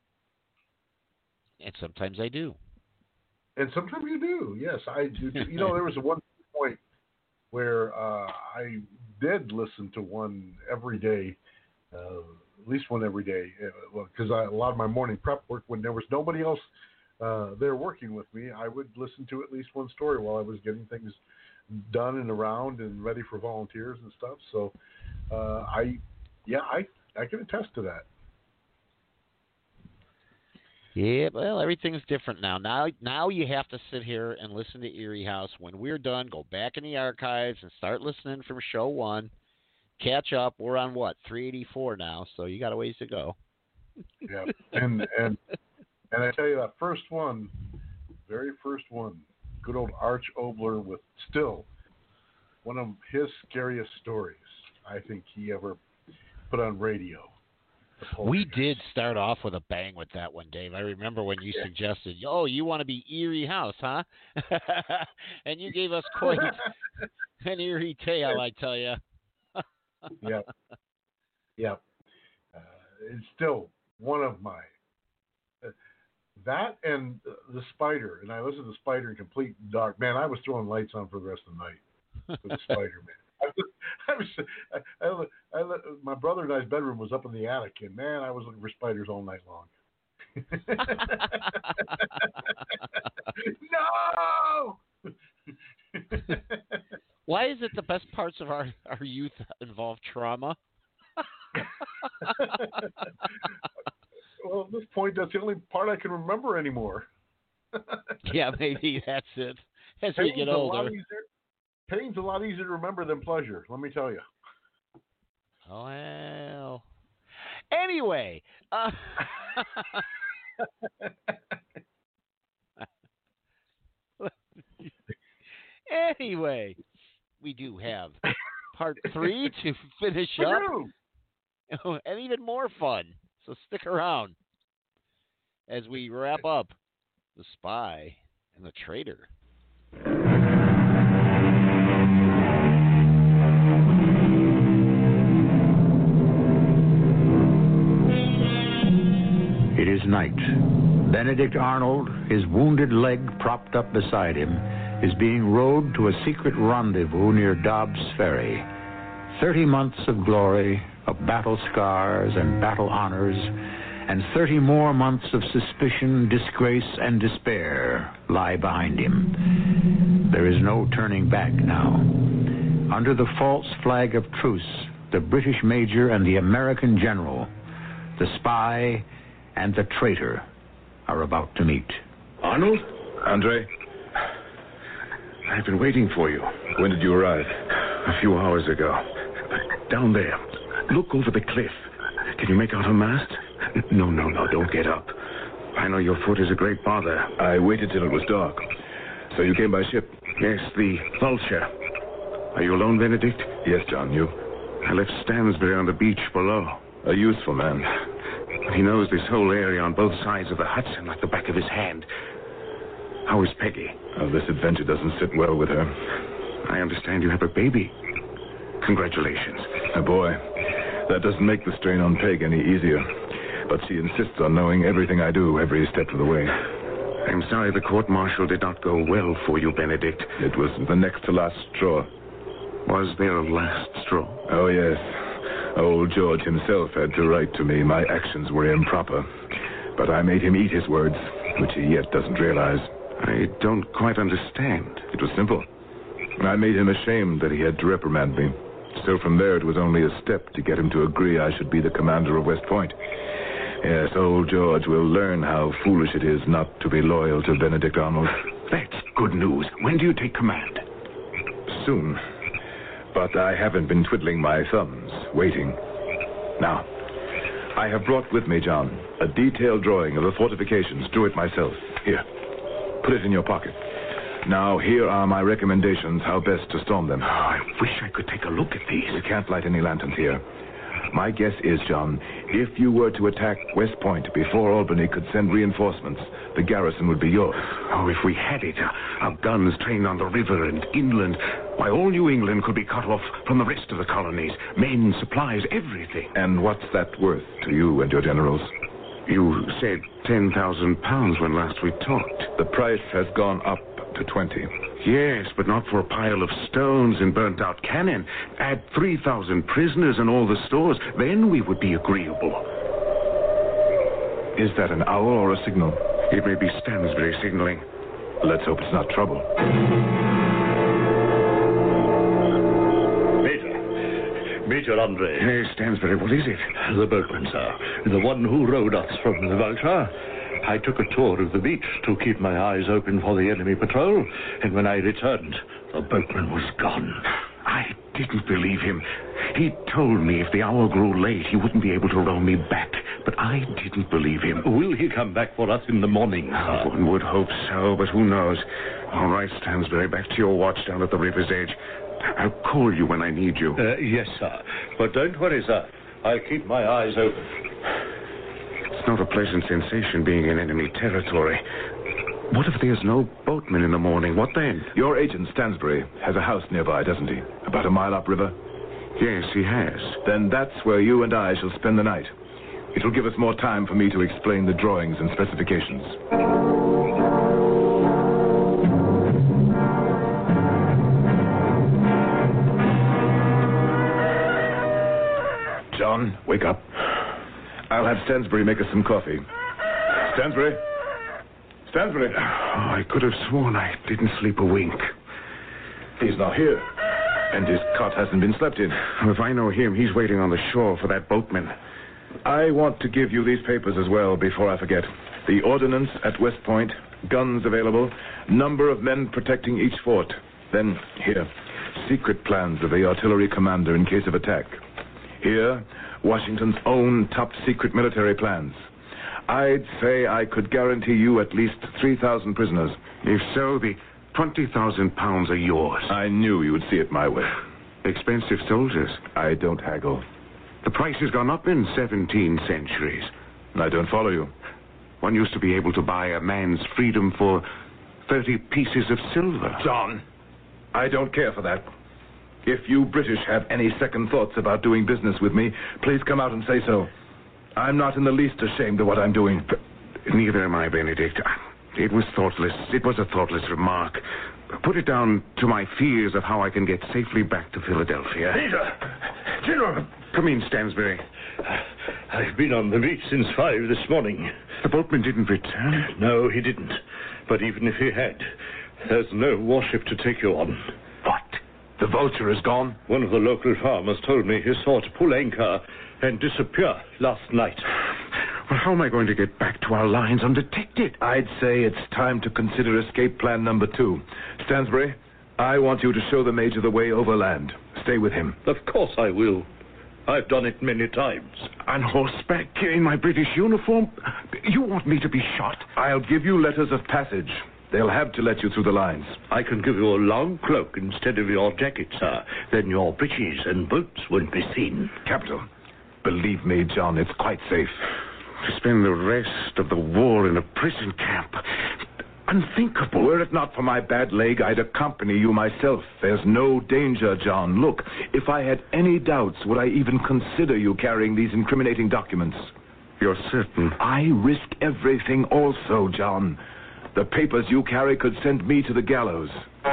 And sometimes I do. And sometimes you do. Yes, I do. There was one point where I did listen to one every day, at least one every day, because a lot of my morning prep work, when there was nobody else there working with me, I would listen to at least one story while I was getting things done and around and ready for volunteers and stuff. So I can attest to that. Yeah, well, everything's different now. Now you have to sit here and listen to Erie House. When we're done, go back in the archives and start listening from show one. Catch up. We're on 384 now, so you got a ways to go. Yeah, and I tell you, that first one, very first one, good old Arch Obler, with still one of his scariest stories I think he ever put on radio. We did start off with a bang with that one, Dave. I remember when you suggested, you want to be Erie House, huh? And you gave us quite an eerie tale, I tell you. Yeah. It's still one of my... that and The Spider, and I listened to The Spider in complete dark. Man, I was throwing lights on for the rest of the night with The Spider, man. My brother and I's bedroom was up in the attic, and man, I was looking for spiders all night long. No! Why is it the best parts of our youth involve trauma? Well, at this point, that's the only part I can remember anymore. Yeah, maybe that's it. As we get older. Pain's a lot easier to remember than pleasure, let me tell you. Well, anyway. Anyway, we do have part 3 to finish up. And even more fun. So stick around as we wrap up The Spy and the Traitor. It is night. Benedict Arnold, his wounded leg propped up beside him, is being rowed to a secret rendezvous near Dobbs Ferry. 30 months of glory, of battle scars and battle honors, and 30 more months of suspicion, disgrace, and despair lie behind him. There is no turning back now. Under the false flag of truce, the British major and the American general, the spy and the traitor, are about to meet. Arnold? Andre? I've been waiting for you. When did you arrive? A few hours ago. Down there. Look over the cliff. Can you make out a mast? No, don't get up. I know your foot is a great bother. I waited till it was dark. So you came by ship? Yes, the Vulture. Are you alone, Benedict? Yes, John, you? I left Stansbury on the beach below. A useful man. He knows this whole area on both sides of the Hudson like the back of his hand. How is Peggy? Oh, this adventure doesn't sit well with her. I understand you have a baby. Congratulations. A boy. That doesn't make the strain on Peg any easier. But she insists on knowing everything I do every step of the way. I'm sorry the court-martial did not go well for you, Benedict. It was the next to last straw. Was there a last straw? Oh, yes. Old George himself had to write to me my actions were improper. But I made him eat his words, which he yet doesn't realize. I don't quite understand. It was simple. I made him ashamed that he had to reprimand me. So from there it was only a step to get him to agree I should be the commander of West Point. Yes, old George will learn how foolish it is not to be loyal to Benedict Arnold. That's good news. When do you take command? Soon. But I haven't been twiddling my thumbs, waiting. Now, I have brought with me, John, a detailed drawing of the fortifications. Drew it myself. Here, put it in your pocket. Now, here are my recommendations how best to storm them. Oh, I wish I could take a look at these. We can't light any lanterns here. My guess is, John, if you were to attack West Point before Albany could send reinforcements, the garrison would be yours. Oh, if we had it, our guns trained on the river and inland, why, all New England could be cut off from the rest of the colonies. Men, supplies, everything. And what's that worth to you and your generals? You said 10,000 pounds when last we talked. The price has gone up to 20. Yes, but not for a pile of stones and burnt-out cannon. Add 3,000 prisoners and all the stores. Then we would be agreeable. Is that an owl or a signal? It may be Stansbury signaling. Let's hope it's not trouble. Major Andre. Hey, Stansbury, what is it? The boatman, sir. The one who rowed us from the Vulture. I took a tour of the beach to keep my eyes open for the enemy patrol, and when I returned, the boatman was gone. I didn't believe him. He told me if the hour grew late, he wouldn't be able to row me back, but I didn't believe him. Will he come back for us in the morning, sir? One would hope so, but who knows? All right, Stansbury, back to your watch down at the river's edge. I'll call you when I need you. Yes, sir. But don't worry, sir. I'll keep my eyes open. It's not a pleasant sensation being in enemy territory. What if there's no boatman in the morning? What then? Your agent, Stansbury, has a house nearby, doesn't he? About a mile upriver? Yes, he has. Then that's where you and I shall spend the night. It'll give us more time for me to explain the drawings and specifications. John, wake up. I'll have Stansbury make us some coffee. Stansbury? Stansbury? Oh, I could have sworn I didn't sleep a wink. He's not here. And his cot hasn't been slept in. If I know him, he's waiting on the shore for that boatman. I want to give you these papers as well before I forget. The ordnance at West Point, guns available, number of men protecting each fort. Then, here, secret plans of the artillery commander in case of attack. Here, Washington's own top-secret military plans. I'd say I could guarantee you at least 3,000 prisoners. If so, the 20,000 pounds are yours. I knew you would see it my way. Expensive soldiers. I don't haggle. The price has gone up in 17 centuries. I don't follow you. One used to be able to buy a man's freedom for 30 pieces of silver. John, I don't care for that. If you British have any second thoughts about doing business with me, please come out and say so. I'm not in the least ashamed of what I'm doing. Neither am I, Benedict. It was thoughtless. It was a thoughtless remark. Put it down to my fears of how I can get safely back to Philadelphia. General! Come in, Stansbury. I've been on the beach since 5 this morning. The boatman didn't return? No, he didn't. But even if he had, there's no warship to take you on. What? The Vulture is gone? One of the local farmers told me he saw it pull anchor and disappear last night. Well, how am I going to get back to our lines undetected? I'd say it's time to consider escape plan number 2. Stansbury, I want you to show the Major the way overland. Stay with him. Of course I will. I've done it many times. On horseback, in my British uniform? You want me to be shot? I'll give you letters of passage. They'll have to let you through the lines. I can give you a long cloak instead of your jacket, sir. Then your breeches and boots won't be seen. Capital. Believe me, John, it's quite safe. To spend the rest of the war in a prison camp. Unthinkable. Were it not for my bad leg, I'd accompany you myself. There's no danger, John. Look, if I had any doubts, would I even consider you carrying these incriminating documents? You're certain? I risk everything also, John. The papers you carry could send me to the gallows.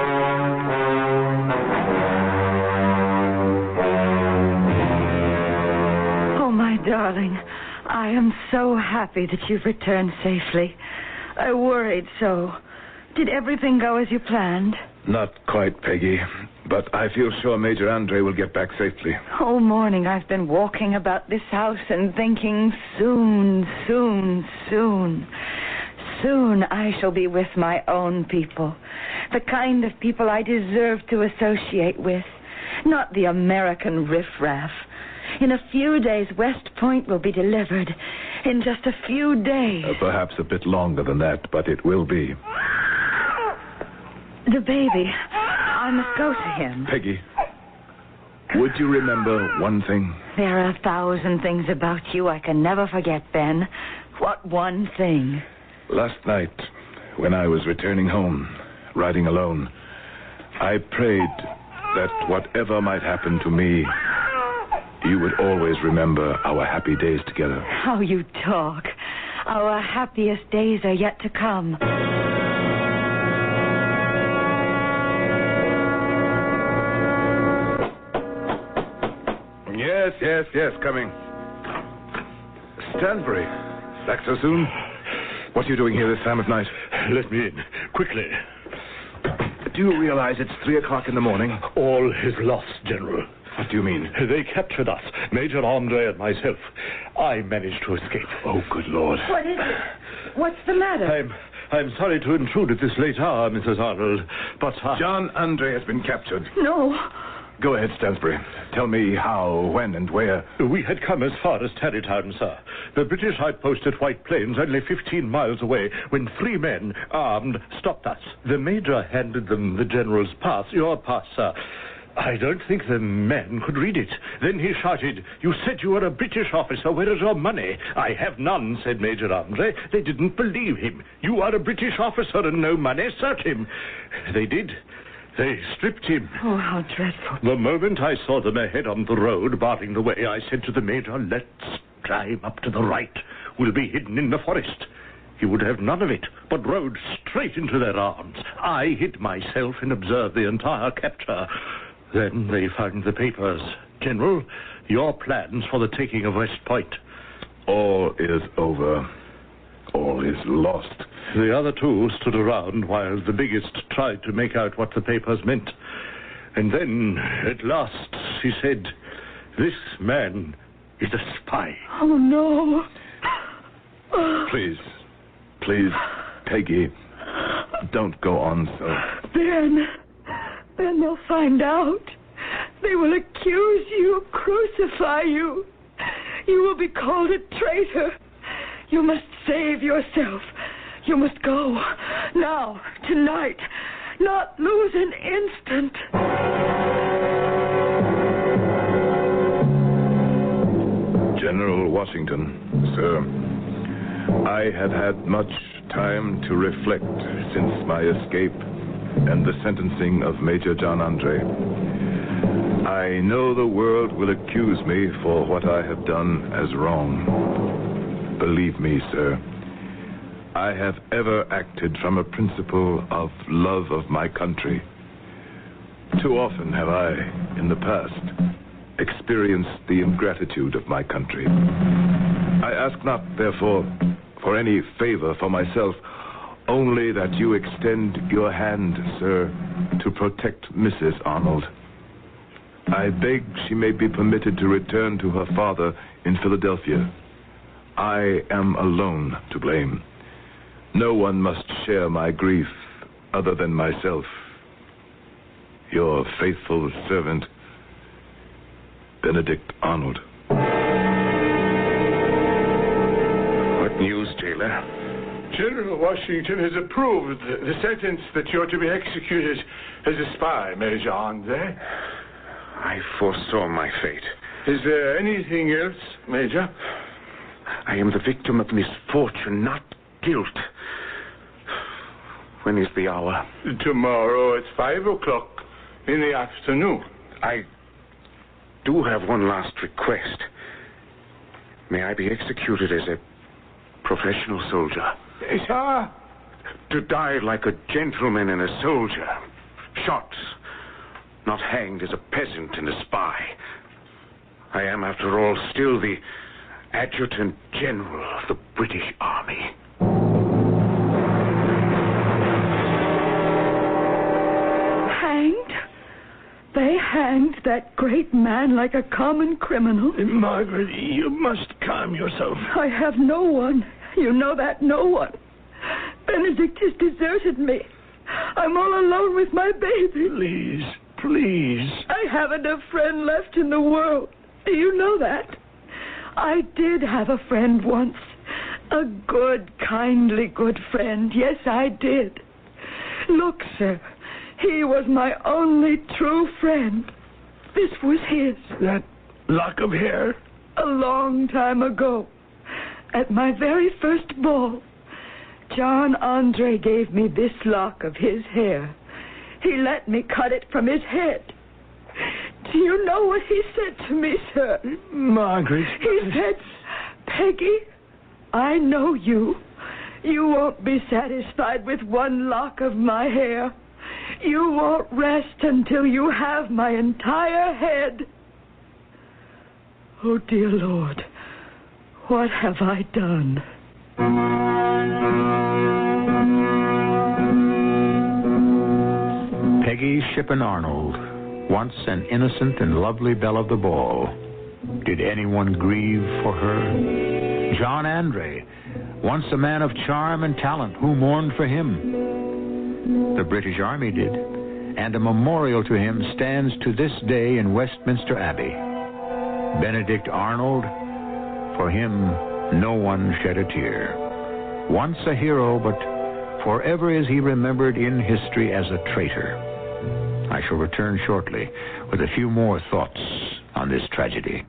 Oh, my darling, I am so happy that you've returned safely. I worried so. Did everything go as you planned? Not quite, Peggy. But I feel sure Major Andre will get back safely. All morning I've been walking about this house and thinking, soon, soon, soon. Soon I shall be with my own people. The kind of people I deserve to associate with. Not the American riffraff. In a few days, West Point will be delivered. In just a few days. Perhaps a bit longer than that, but it will be. The baby. I must go to him. Peggy, would you remember one thing? There are 1,000 things about you I can never forget, Ben. What one thing? Last night, when I was returning home, riding alone, I prayed that whatever might happen to me, you would always remember our happy days together. How you talk. Our happiest days are yet to come. Yes, coming. Stansbury, back so soon? What are you doing here this time of night? Let me in, quickly. Do you realize it's 3 o'clock in the morning? All is lost, General. What do you mean? They captured us, Major Andre and myself. I managed to escape. Oh, good Lord. What is it? What's the matter? I'm sorry to intrude at this late hour, Mrs. Arnold, but... John Andre has been captured. No. Go ahead, Stansbury. Tell me how, when, and where. We had come as far as Tarrytown, sir. The British outpost at White Plains, only 15 miles away, when 3 men, armed, stopped us. The Major handed them the General's pass, your pass, sir. I don't think the men could read it. Then he shouted, "You said you were a British officer. Where is your money?" "I have none," said Major Andre. They didn't believe him. "You are a British officer and no money. Search him." They did. They stripped him. Oh, how dreadful. The moment I saw them ahead on the road, barring the way, I said to the Major, "Let's climb up to the right. We'll be hidden in the forest." He would have none of it, but rode straight into their arms. I hid myself and observed the entire capture. Then they found the papers. General, your plans for the taking of West Point. All is over. All is lost. The other 2 stood around while the biggest tried to make out what the papers meant. And then, at last, he said, "This man is a spy." Oh, no. Please, Peggy, don't go on so. Ben, they'll find out. They will accuse you, crucify you. You will be called a traitor. You must save yourself. You must go. Now, tonight. Not lose an instant. General Washington, sir, I have had much time to reflect since my escape and the sentencing of Major John Andre. I know the world will accuse me for what I have done as wrong. Believe me, sir, I have ever acted from a principle of love of my country. Too often have I, in the past, experienced the ingratitude of my country. I ask not, therefore, for any favor for myself, only that you extend your hand, sir, to protect Mrs. Arnold. I beg she may be permitted to return to her father in Philadelphia. I am alone to blame. No one must share my grief other than myself. Your faithful servant, Benedict Arnold. What news, Taylor? General Washington has approved the sentence that you're to be executed as a spy, Major Andre. I foresaw my fate. Is there anything else, Major? I am the victim of misfortune, not guilt. When is the hour? Tomorrow at 5 o'clock in the afternoon. I do have one last request. May I be executed as a professional soldier? Sir? To die like a gentleman and a soldier. Shot, not hanged as a peasant and a spy. I am, after all, still the Adjutant General of the British Army. Hanged? They hanged that great man like a common criminal. Margaret, you must calm yourself. I have no one. You know that, no one. Benedict has deserted me. I'm all alone with my baby. Please, please. I haven't a friend left in the world. Do you know that? I did have a friend once. A good, kindly, good friend. Yes, I did. Look, sir. He was my only true friend. This was his. That lock of hair? A long time ago. At my very first ball, John Andre gave me this lock of his hair. He let me cut it from his head. Do you know what he said to me, sir? Margaret. He said, Peggy, I know you. You won't be satisfied with one lock of my hair. You won't rest until you have my entire head. Oh, dear Lord, what have I done? Peggy Shippen Arnold, once an innocent and lovely belle of the ball. Did anyone grieve for her? John Andre, once a man of charm and talent, who mourned for him? The British Army did, and a memorial to him stands to this day in Westminster Abbey. Benedict Arnold, for him, no one shed a tear. Once a hero, but forever is he remembered in history as a traitor. I shall return shortly with a few more thoughts on this tragedy.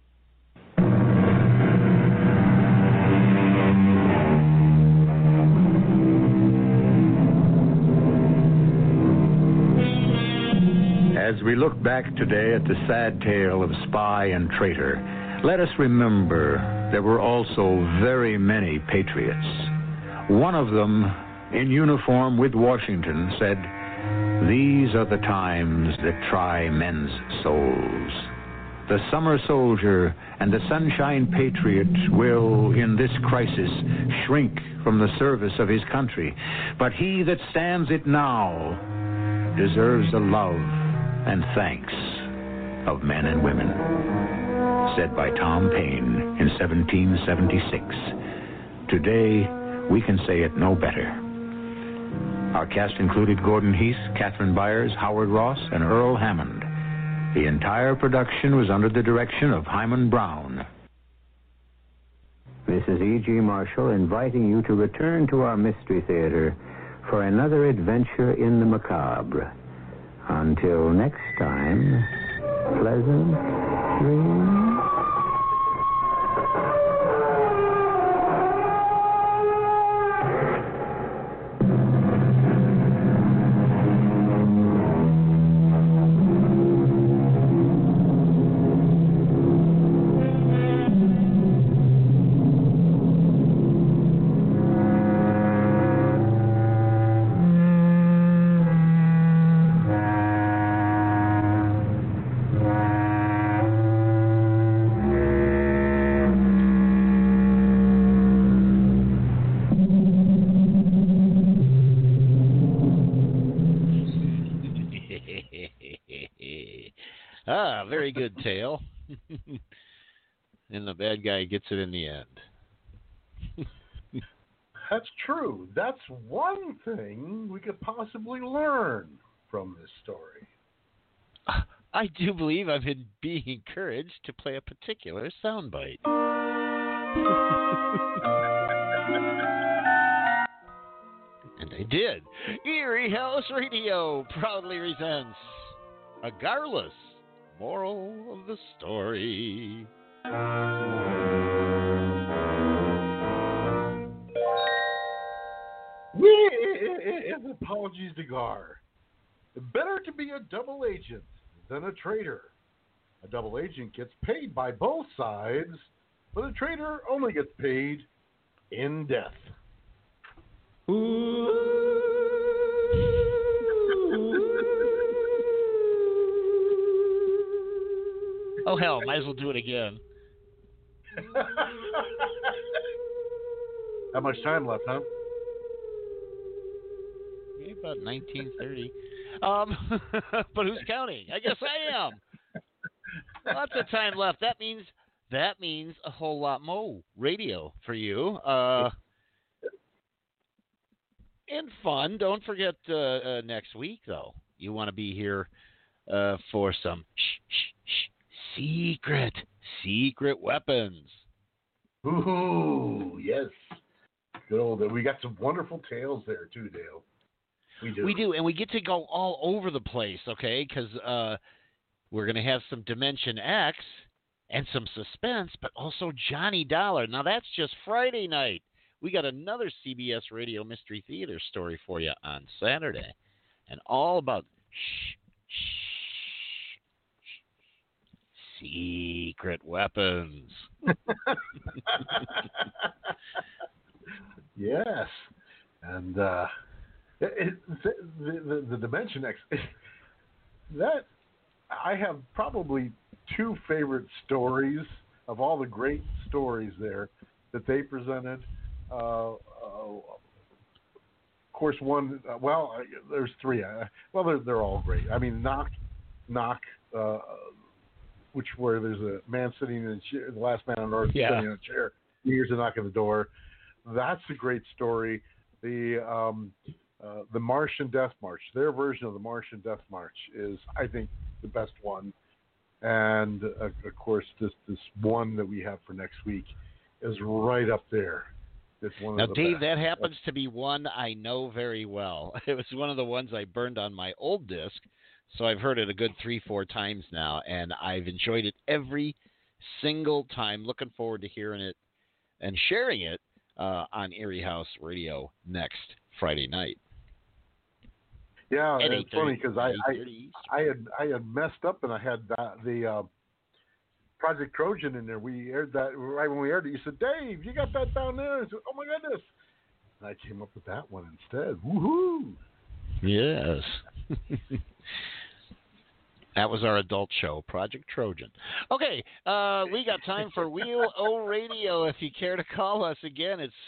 As we look back today at the sad tale of spy and traitor, let us remember there were also very many patriots. One of them, in uniform with Washington, said, "These are the times that try men's souls." The summer soldier and the sunshine patriot will, in this crisis, shrink from the service of his country. But he that stands it now deserves the love and thanks of men and women. Said by Tom Paine in 1776. Today, we can say it no better. Our cast included Gordon Heath, Catherine Byers, Howard Ross, and Earl Hammond. The entire production was under the direction of Hyman Brown. This is E.G. Marshall inviting you to return to our Mystery Theater for another adventure in the macabre. Until next time, pleasant dreams. Very good tale. And the bad guy gets it in the end. That's true. That's one thing we could possibly learn from this story. I do believe I've been being encouraged to play a particular soundbite. And they did. Erie House Radio proudly presents a garrulous moral of the story. With apologies to Gar. Better to be a double agent than a traitor. A double agent gets paid by both sides, but a traitor only gets paid in death. Oh, hell, might as well do it again. How much time left, huh? About 1930. But who's counting? I guess I am. Lots of time left. That means a whole lot more radio for you. And fun. Don't forget next week, though. You want to be here for some secret weapons. Ooh, yes. Good old. We got some wonderful tales there too, Dale. We do, and we get to go all over the place, okay? Because we're going to have some Dimension X and some suspense, but also Johnny Dollar. Now, that's just Friday night. We got another CBS Radio Mystery Theater story for you on Saturday, and all about secret weapons. Yes, and the Dimension X. That I have probably two favorite stories of all the great stories there that they presented. Of course, one. There's three. They're all great. I mean, Knock, where there's a man sitting in a chair, the last man on earth sitting in a chair. He hears a knock on the door. That's a great story. The Martian Death March, their version of the Martian Death March is, I think, the best one. And of course, this one that we have for next week is right up there. It's one of the Dave, best. that happens to be one I know very well. It was one of the ones I burned on my old disc, so I've heard it a good 3-4 times now, and I've enjoyed it every single time. Looking forward to hearing it and sharing it on Erie House Radio next Friday night. Yeah, it's funny because I had messed up and I had the Project Trojan in there. We aired that right when we aired it. You said, "Dave, you got that down there?" I said, "Oh my goodness!" And I came up with that one instead. Woohoo! Yes. That was our adult show, Project Trojan. Okay, we got time for Wheel O Radio. If you care to call us again, it's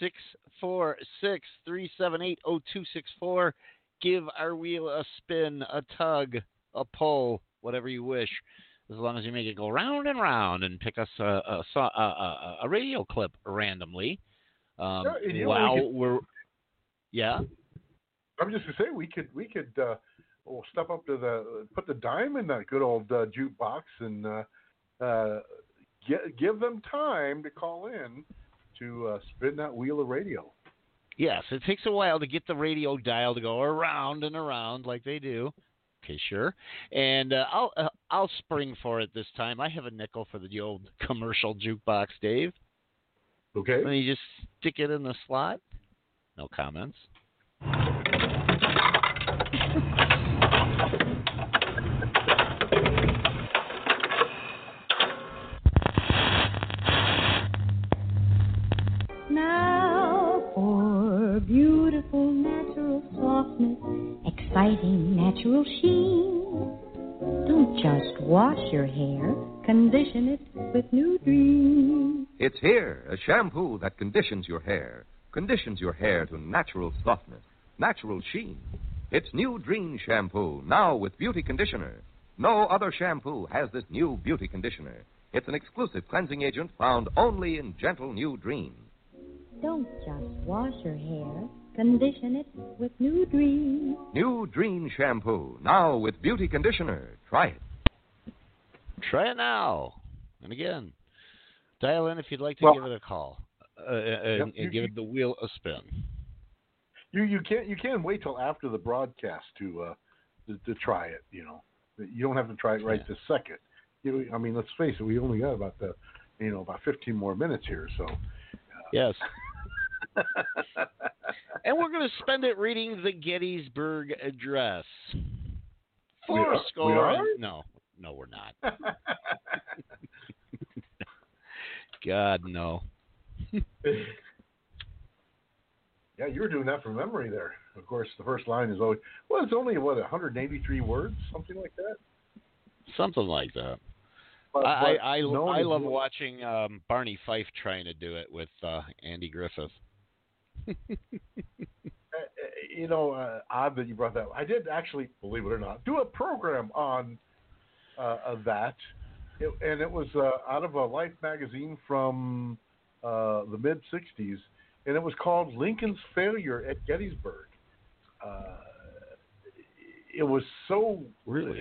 646-378-0264. Give our wheel a spin, a tug, a pull, whatever you wish, as long as you make it go round and round and pick us a radio clip randomly. Yeah. I'm just gonna say we could step up to put the dime in that good old jukebox and give them time to call in to spin that wheel of radio. Yes, it takes a while to get the radio dial to go around and around like they do. Okay, sure. And I'll spring for it this time. I have a nickel for the old commercial jukebox, Dave. Okay. Let me just stick it in the slot. No comments. Now for beautiful natural softness, exciting natural sheen. Don't just wash your hair, condition it with New Dream. It's here, a shampoo that conditions your hair to natural softness, natural sheen. It's New Dream Shampoo, now with beauty conditioner. No other shampoo has this new beauty conditioner. It's an exclusive cleansing agent found only in gentle New Dream. Don't just wash your hair, condition it with New Dream. New Dream Shampoo, now with beauty conditioner. Try it. Try it now. And again, dial in if you'd like to give it a call and give it the wheel a spin. You can't wait till after the broadcast to try it. You don't have to try it right this second. I mean, let's face it. We only got about 15 more minutes here. So yes. And we're going to spend it reading the Gettysburg Address. We are? No, we're not. God, no. Yeah, you were doing that from memory there. Of course, the first line is always, it's only, 183 words? Something like that? Something like that. I love watching Barney Fife trying to do it with Andy Griffith. Odd that you brought that. I did actually, believe it or not, do a program on that. It was out of a Life magazine from the mid-'60s, and it was called Lincoln's Failure at Gettysburg. It was so... Really?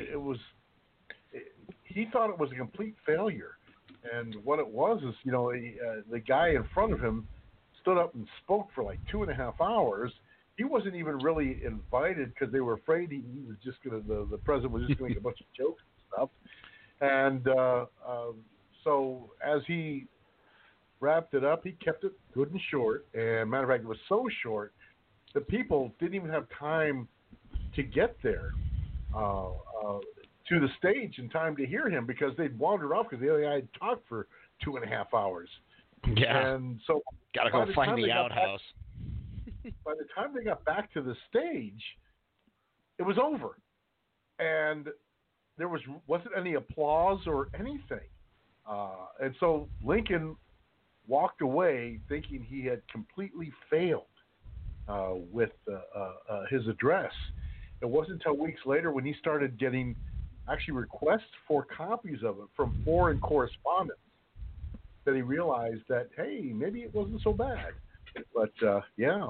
He thought it was a complete failure. And what it was is, the guy in front of him stood up and spoke for like 2.5 hours. He wasn't even really invited because they were afraid he was just going to, the president was just going to make a bunch of jokes and stuff. And so as he wrapped it up, he kept it good and short. And matter of fact, it was so short that people didn't even have time to get there to the stage in time to hear him because they'd wandered off because the other guy had talked for 2.5 hours. Yeah. And so gotta go find the outhouse. By the time they got back to the stage, it was over. And there wasn't any applause or anything. And so Lincoln walked away thinking he had completely failed with his address. It wasn't until weeks later when he started getting actually requests for copies of it from foreign correspondents that he realized that, hey, maybe it wasn't so bad. But, yeah.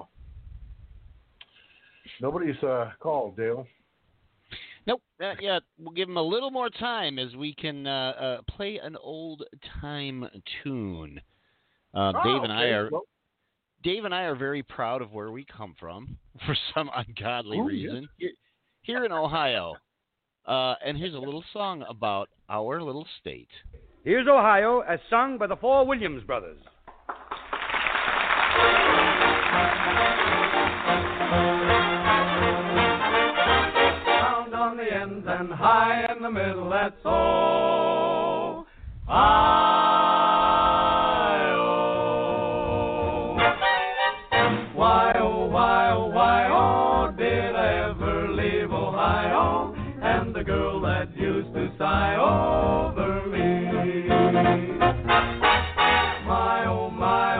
Nobody's called, Dale. Nope, not yet. We'll give him a little more time as we can play an old-time tune. Dave and I are very proud of where we come from for some ungodly reason. Yes. Here in Ohio. And here's a little song about our little state. Here's Ohio as sung by the four Williams brothers. Round on the ends and high in the middle, that's Ohio. Why, oh, did I ever leave Ohio? And the girl that used to sigh over me. My, oh,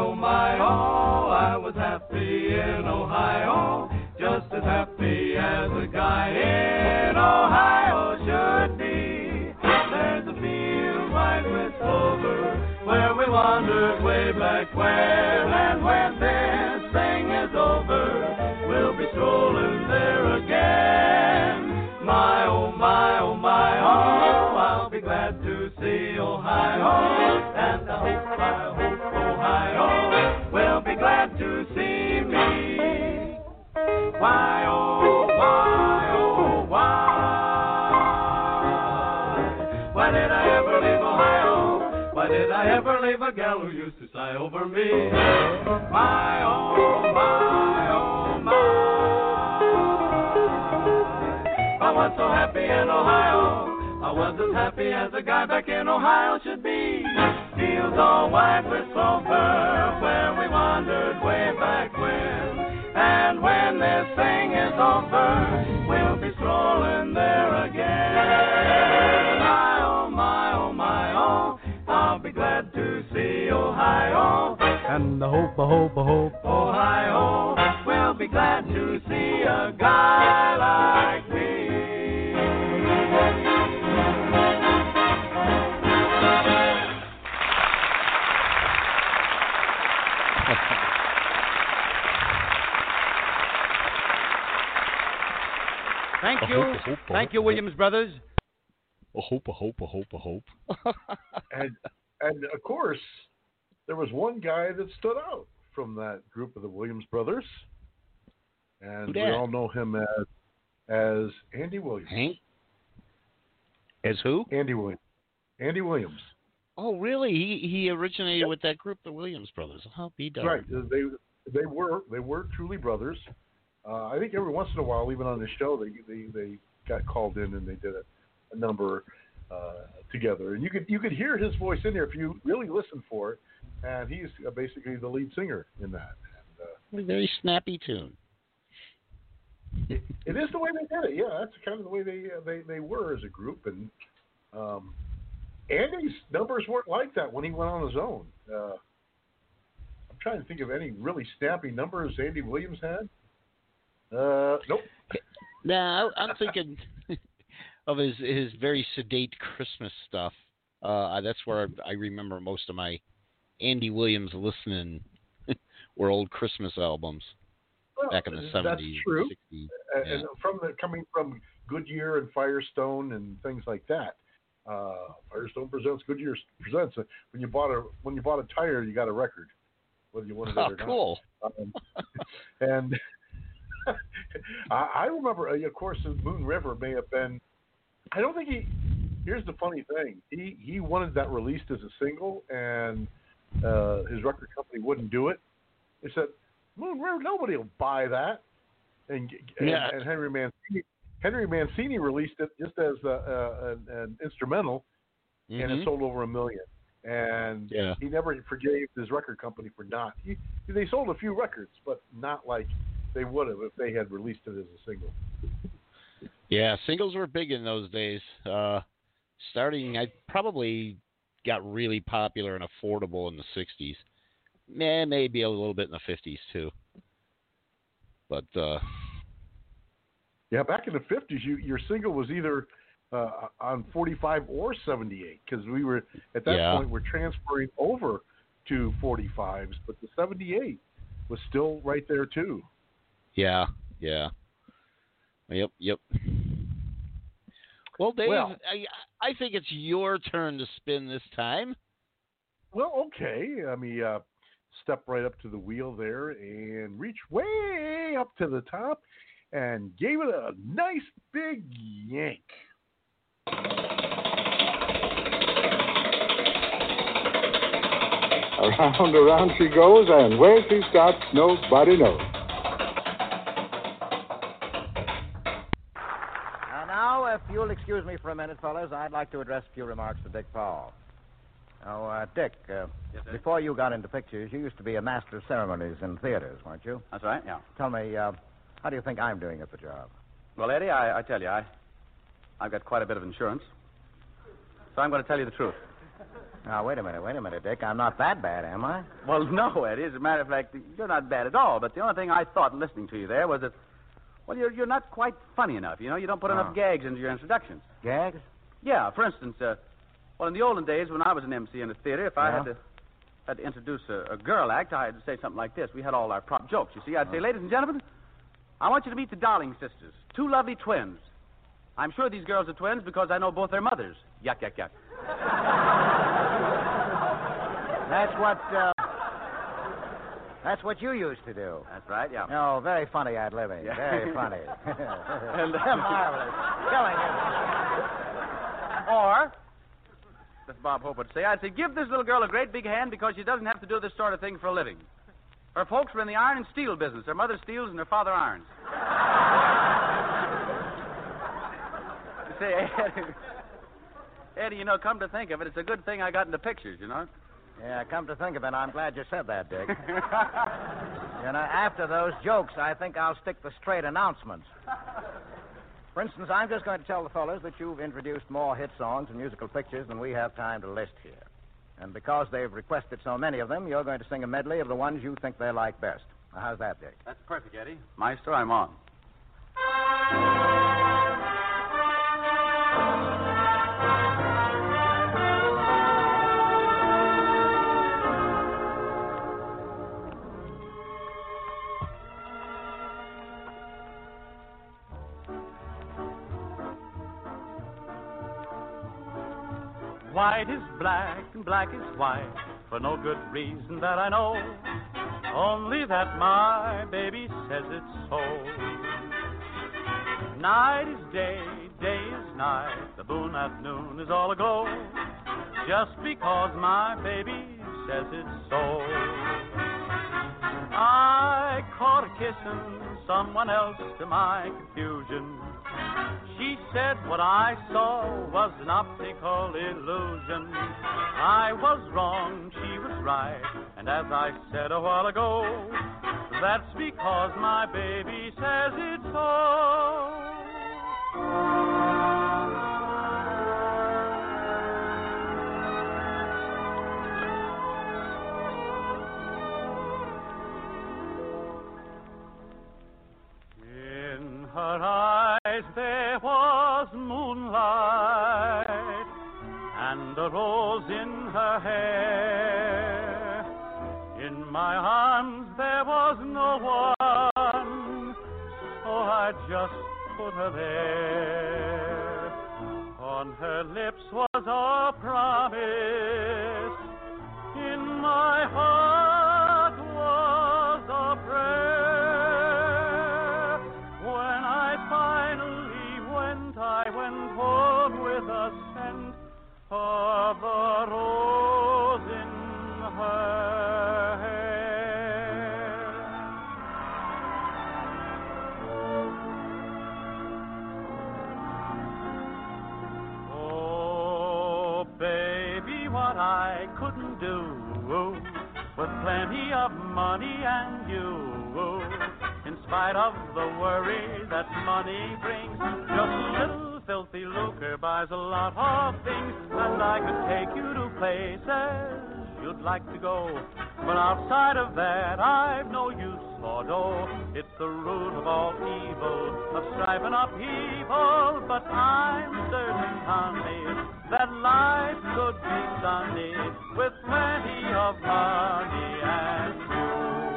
I was happy in Ohio, just as happy as a guy in Ohio should be. There's a field white with clover where we wandered way back when, and when this thing is over, we'll be strolling there again. My, oh, I'll be glad to see Ohio, and I hope Ohio will be glad to see me. Why, oh, why did I ever leave Ohio? Why did I ever leave a gal who used to sigh over me? My, oh, my. I was so happy in Ohio, I was as happy as a guy back in Ohio should be. Fields all white with clover, where we wandered way back when. And when this thing is over, we'll be strolling there again. My, I'll be glad to see Ohio. And I hope Ohio will be glad to see a guy like me. Thank you, Williams brothers. I hope. And of course, there was one guy that stood out from that group of the Williams brothers. and Who we dat? all know him as Andy Williams. Hank? As who? Andy Williams. Andy Williams. Oh, really? He originated with that group, the Williams brothers. I'll be done. Right. They were truly brothers. I think every once in a while, even on the show, they got called in and they did a number together. And you could hear his voice in there if you really listen for it. And he's basically the lead singer in that. And, a very snappy tune. It is the way they did it. Yeah, that's kind of the way they were as a group. And Andy's numbers weren't like that when he went on his own. I'm trying to think of any really snappy numbers Andy Williams had. Nope. No, I'm thinking of his very sedate Christmas stuff. That's where I remember most of my Andy Williams listening were old Christmas albums back in the 70s. That's true. 60s. And coming from Goodyear and Firestone and things like that. Firestone presents, Goodyear presents. When you bought a tire, you got a record, whether you wanted it or not. Cool. And I remember, of course, Moon River may have been. I don't think he. Here's the funny thing. He wanted that released as a single, and his record company wouldn't do it. They said, Moon River, nobody will buy that. And Henry Mancini released it just as an instrumental, and it sold over 1 million. And he never forgave his record company for not. They sold a few records, but not like they would have if they had released it as a single. Yeah, singles were big in those days. Starting, I probably got really popular and affordable in the 60s. Maybe a little bit in the 50s, too. But, yeah, back in the 50s, your single was either on 45 or 78, because we were, at that point, we're transferring over to 45s, but the 78 was still right there, too. Yeah. Yep. Well, Dave, I think it's your turn to spin this time. Well, okay. Let me step right up to the wheel there and reach way up to the top and gave it a nice big yank. Around she goes, and where she stops, nobody knows. Now, if you'll excuse me for a minute, fellas, I'd like to address a few remarks to Dick Powell. Oh, Dick, before you got into pictures, you used to be a master of ceremonies in theaters, weren't you? That's right, yeah. Tell me, how do you think I'm doing at the job? Well, Eddie, I tell you, I've got quite a bit of insurance, so I'm going to tell you the truth. Now, wait a minute, Dick. I'm not that bad, am I? Well, no, Eddie. As a matter of fact, you're not bad at all, but the only thing I thought listening to you there was that, well, you're not quite funny enough. You know, you don't put enough gags into your introductions. Gags? Yeah, for instance, well, in the olden days when I was an MC in a theater, if I had to introduce a girl act, I had to say something like this. We had all our prop jokes, you see. I'd say, ladies and gentlemen, I want you to meet the Darling sisters, two lovely twins. I'm sure these girls are twins because I know both their mothers. Yuck, yuck, yuck. That's what you used to do. That's right, yeah. Oh, very funny ad-libbing. Yeah. Very funny. And, marvelous. Killing it. Or, as Bob Hope would say, I'd say, give this little girl a great big hand because she doesn't have to do this sort of thing for a living. Her folks were in the iron and steel business. Her mother steels and her father irons. You say, Eddie, you know, come to think of it, it's a good thing I got into pictures, you know. Yeah, come to think of it, I'm glad you said that, Dick. You know, after those jokes, I think I'll stick to straight announcements. For instance, I'm just going to tell the fellas that you've introduced more hit songs and musical pictures than we have time to list here. And because they've requested so many of them, you're going to sing a medley of the ones you think they like best. Now, how's that, Dick? That's perfect, Eddie. Maestro, I'm on. White is black and black is white, for no good reason that I know. only that my baby says it's so. Night is day, day is night, the moon at noon is all aglow, just because my baby says it's so. I caught her kissing someone else to my confusion. She said what I saw was an optical illusion. I was wrong, she was right, and as I said a while ago, that's because my baby says it's so. In her eyes there was moonlight, and a rose in her hair. In my arms there was no one, so I just put her there. On her lips was a promise, in my heart was a prayer. When I finally went, I went home with a scent of the rose in her hair. Oh, baby, what I couldn't do with plenty of money and you, in spite of the worry that money brings, just a little filthy lucre buys a lot of things, and I could take you to places you'd like to go, but outside of that I've no use for dough. It's the root of all evil, of strife and upheaval, but I'm certain, honey, that life could be sunny with plenty of money and you.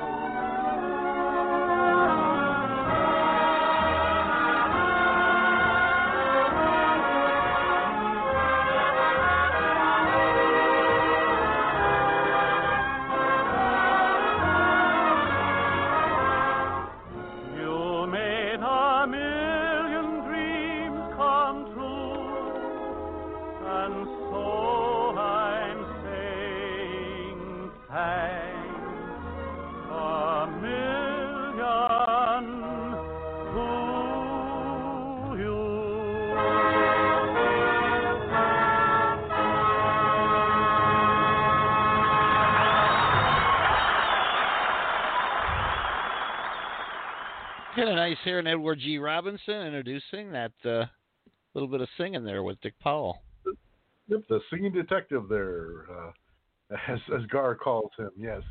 Kind of nice here in Edward G. Robinson introducing that little bit of singing there with Dick Powell. Yep, the singing detective there, as Gar calls him, yes.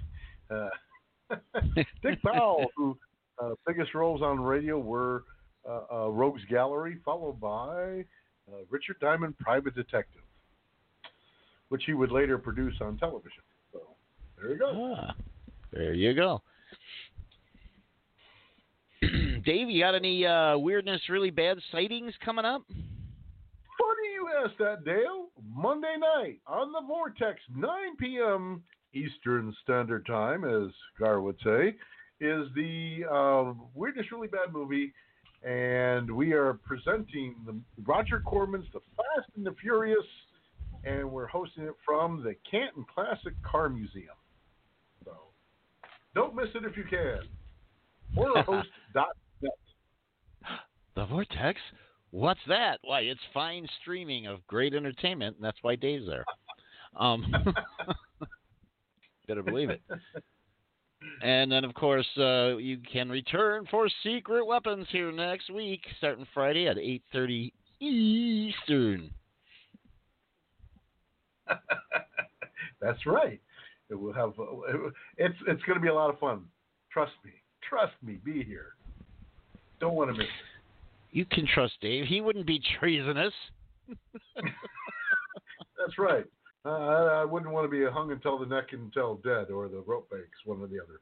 Dick Powell, who biggest roles on radio were Rogues Gallery, followed by Richard Diamond, Private Detective, which he would later produce on television. So there you go. There you go. Dave, you got any weirdness, really bad sightings coming up? Funny you asked that, Dale. Monday night on the Vortex, 9 p.m. Eastern Standard Time, as Gar would say, is the Weirdness Really Bad movie, and we are presenting the Roger Corman's The Fast and the Furious, and we're hosting it from the Canton Classic Car Museum. So don't miss it if you can. Horrorhost.net. The Vortex? What's that? Why, it's fine streaming of great entertainment, and that's why Dave's there. Better believe it. And then, of course, you can return for Secret Weapons here next week, starting Friday at 8:30 Eastern. That's right. It will have. It's going to be a lot of fun. Trust me. Trust me. Be here. Don't want to miss it. You can trust Dave. He wouldn't be treasonous. That's right. I wouldn't want to be hung until the neck until dead, or the rope breaks, one or the other.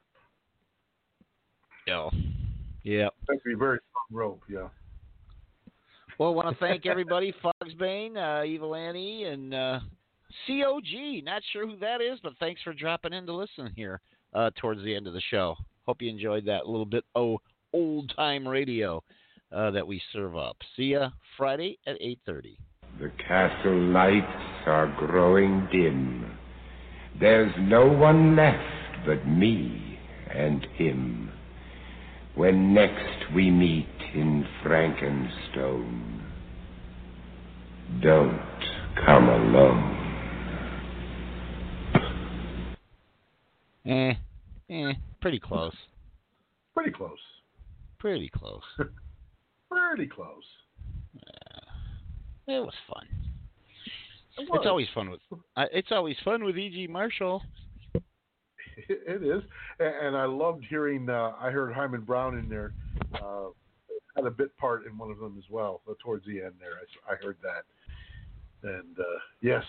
Yeah. Yeah. That'd be a very strong rope, yeah. Well, I want to thank everybody, Fogsbane, Evil Annie, and COG. Not sure who that is, but thanks for dropping in to listen here towards the end of the show. Hope you enjoyed that little bit of old-time radio that we serve up. See ya Friday at 8:30. The castle lights are growing dim. There's no one left but me and him. When next we meet in Frankenstone, don't come alone. Pretty close. Pretty close. Pretty close. Pretty close. It was fun. It's always fun with E.G. Marshall. It is, and I loved hearing. I heard Hyman Brown in there had a bit part in one of them as well towards the end there. I heard that, and yes.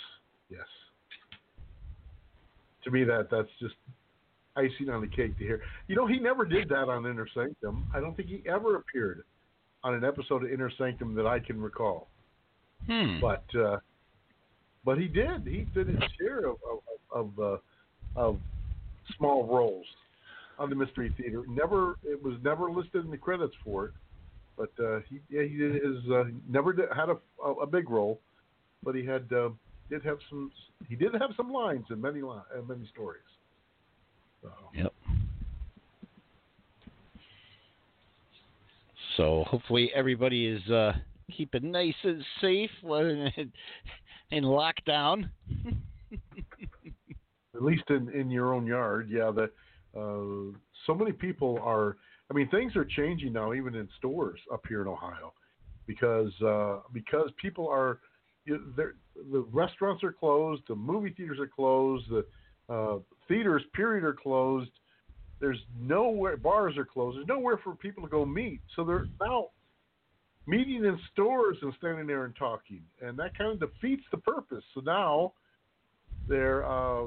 To me, that's just icing on the cake to hear. You know, he never did that on Inner Sanctum. I don't think he ever appeared on an episode of Inner Sanctum that I can recall. But he did. He did his share of small roles on the Mystery Theater. It was never listed in the credits for it. But he did his. Never had a big role, but he did have some. He did have some lines in many stories. So. Yep. So hopefully everybody is keeping nice and safe in lockdown. At least in your own yard, yeah. So many people are. I mean, things are changing now, even in stores up here in Ohio, because people are. The restaurants are closed, the movie theaters are closed, the theaters period are closed. There's nowhere. Bars are closed. There's nowhere for people to go meet. So they're now meeting in stores and standing there and talking, and that kind of defeats the purpose. So now they're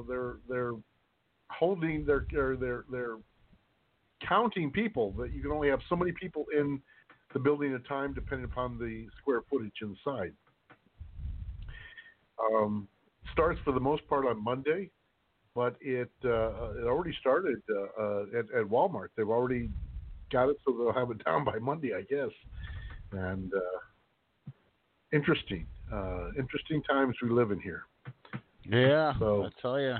holding they're counting people, that you can only have so many people in the building at a time, depending upon the square footage inside. Starts for the most part on Monday, but it already started at Walmart. They've already got it, so they'll have it down by Monday, I guess. And interesting times we live in here. Yeah, so, I tell you.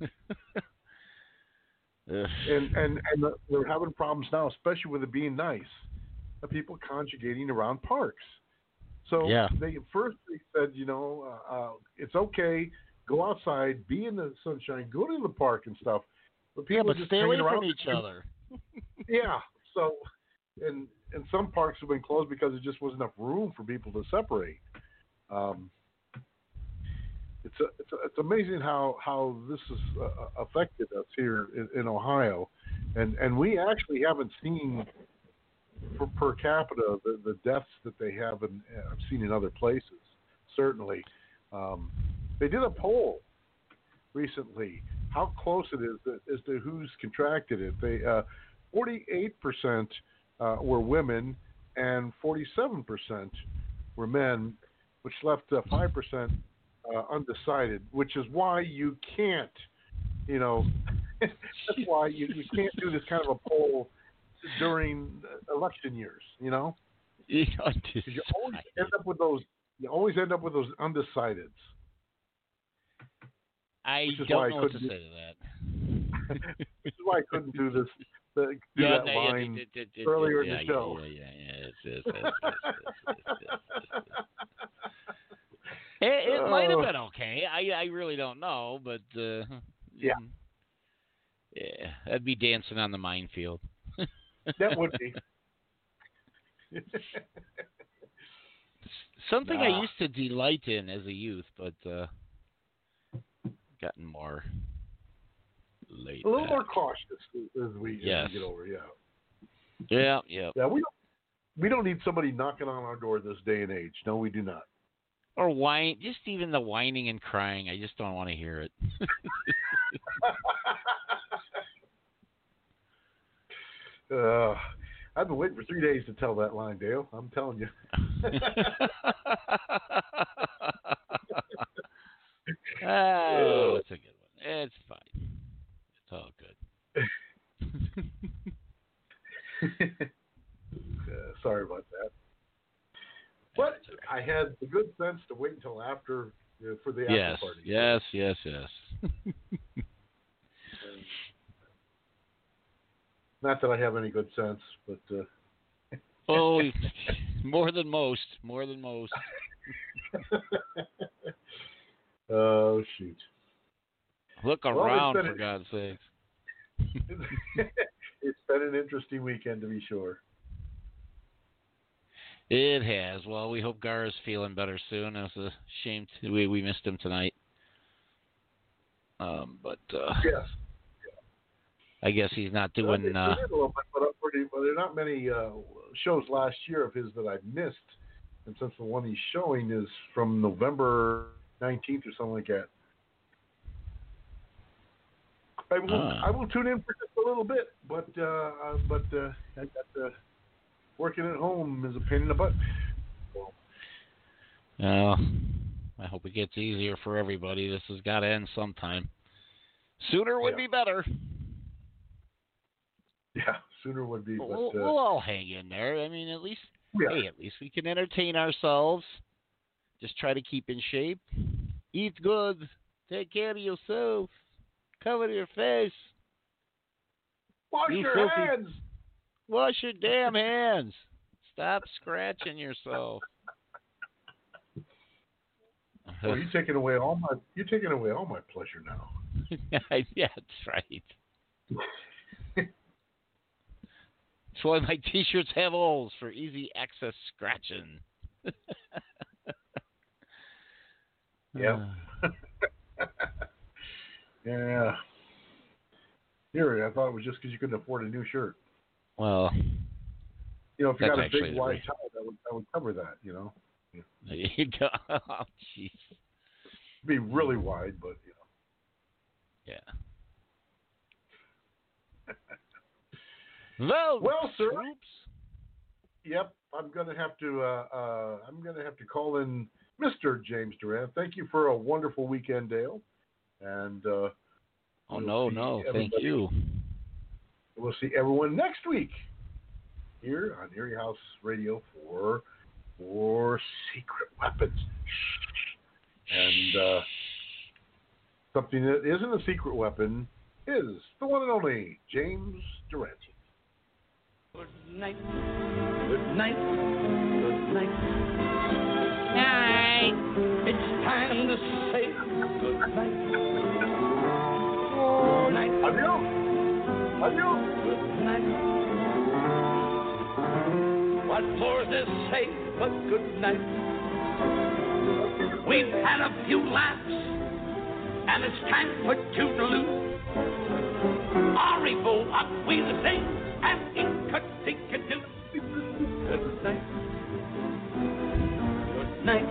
and they're having problems now, especially with it being nice, of people conjugating around parks. So they said, it's okay, go outside, be in the sunshine, go to the park and stuff. But people but just stay away around from each other. Yeah. So, and some parks have been closed because there just wasn't enough room for people to separate. It's amazing how this has affected us here in Ohio, and we actually haven't seen per capita the deaths that they have I've seen in other places. Certainly, they did a poll recently how close it is as to who's contracted it. They 48% were women and 47% were men, which left 5% undecided, which is why you can't, that's why you can't do this kind of a poll during election years, You always end up with those. You always end up with those undecideds. I don't know what to say to that. Which is why I couldn't do this. That line earlier in the show. It might have been okay. I really don't know, but yeah, I'd be dancing on the minefield. That would be. Something I used to delight in as a youth, but gotten more laid a little back. more cautious as we get over. Yeah. Yeah, we don't need somebody knocking on our door this day and age. No, we do not. Or whine, just even the whining and crying. I just don't want to hear it. I've been waiting for 3 days to tell that line, Dale. I'm telling you. Sorry about that. But I had the good sense to wait until after for the after party. Yes. Not that I have any good sense, but oh, more than most. Oh shoot! Look around, for God's sake. It's been an interesting weekend, to be sure. It has. Well, we hope Gar is feeling better soon. It was a shame we missed him tonight. But yes. I guess he's not doing. They did a little bit, but there are not many shows last year of his that I missed, and since the one he's showing is from November 19th or something like that, I will tune in for just a little bit. But I got working at home is a pain in the butt. I hope it gets easier for everybody. This has got to end sometime. Sooner would be better. Yeah, sooner would be. But, we'll all hang in there. I mean, at least we can entertain ourselves. Just try to keep in shape. Eat good. Take care of yourself. Cover your face. Wash your hands. Wash your damn hands. Stop scratching yourself. Well, you're taking away all my pleasure now. Yeah, that's right. That's why my T-shirts have holes for easy access scratching. Yeah. Yeah. Here, I thought it was just because you couldn't afford a new shirt. Well, if you got a big wide tie, that would cover that. Yeah. There you go. Oh, jeez. It'd be really wide, but Yeah. Well, sir. Yep, I'm gonna have to call in Mr. James Durant. Thank you for a wonderful weekend, Dale. And thank you. We'll see everyone next week here on Erie House Radio for Secret Weapons. And something that isn't a secret weapon is the one and only James Durant. Good night. Good night. Good night. Night. It's time to say good night. Good night. Adios. Adios. Good night. What more to say but good night? We've had a few laughs, and it's time for toodaloo. Arrivo, up we the sing, and in-cut-dink-a-doo. Good night. Good night.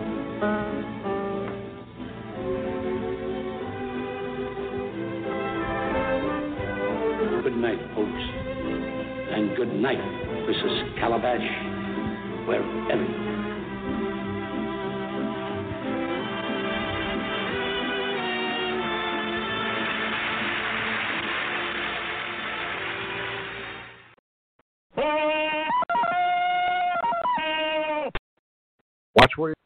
Good night, folks. And good night, Mrs. Calabash, wherever you are. Watch where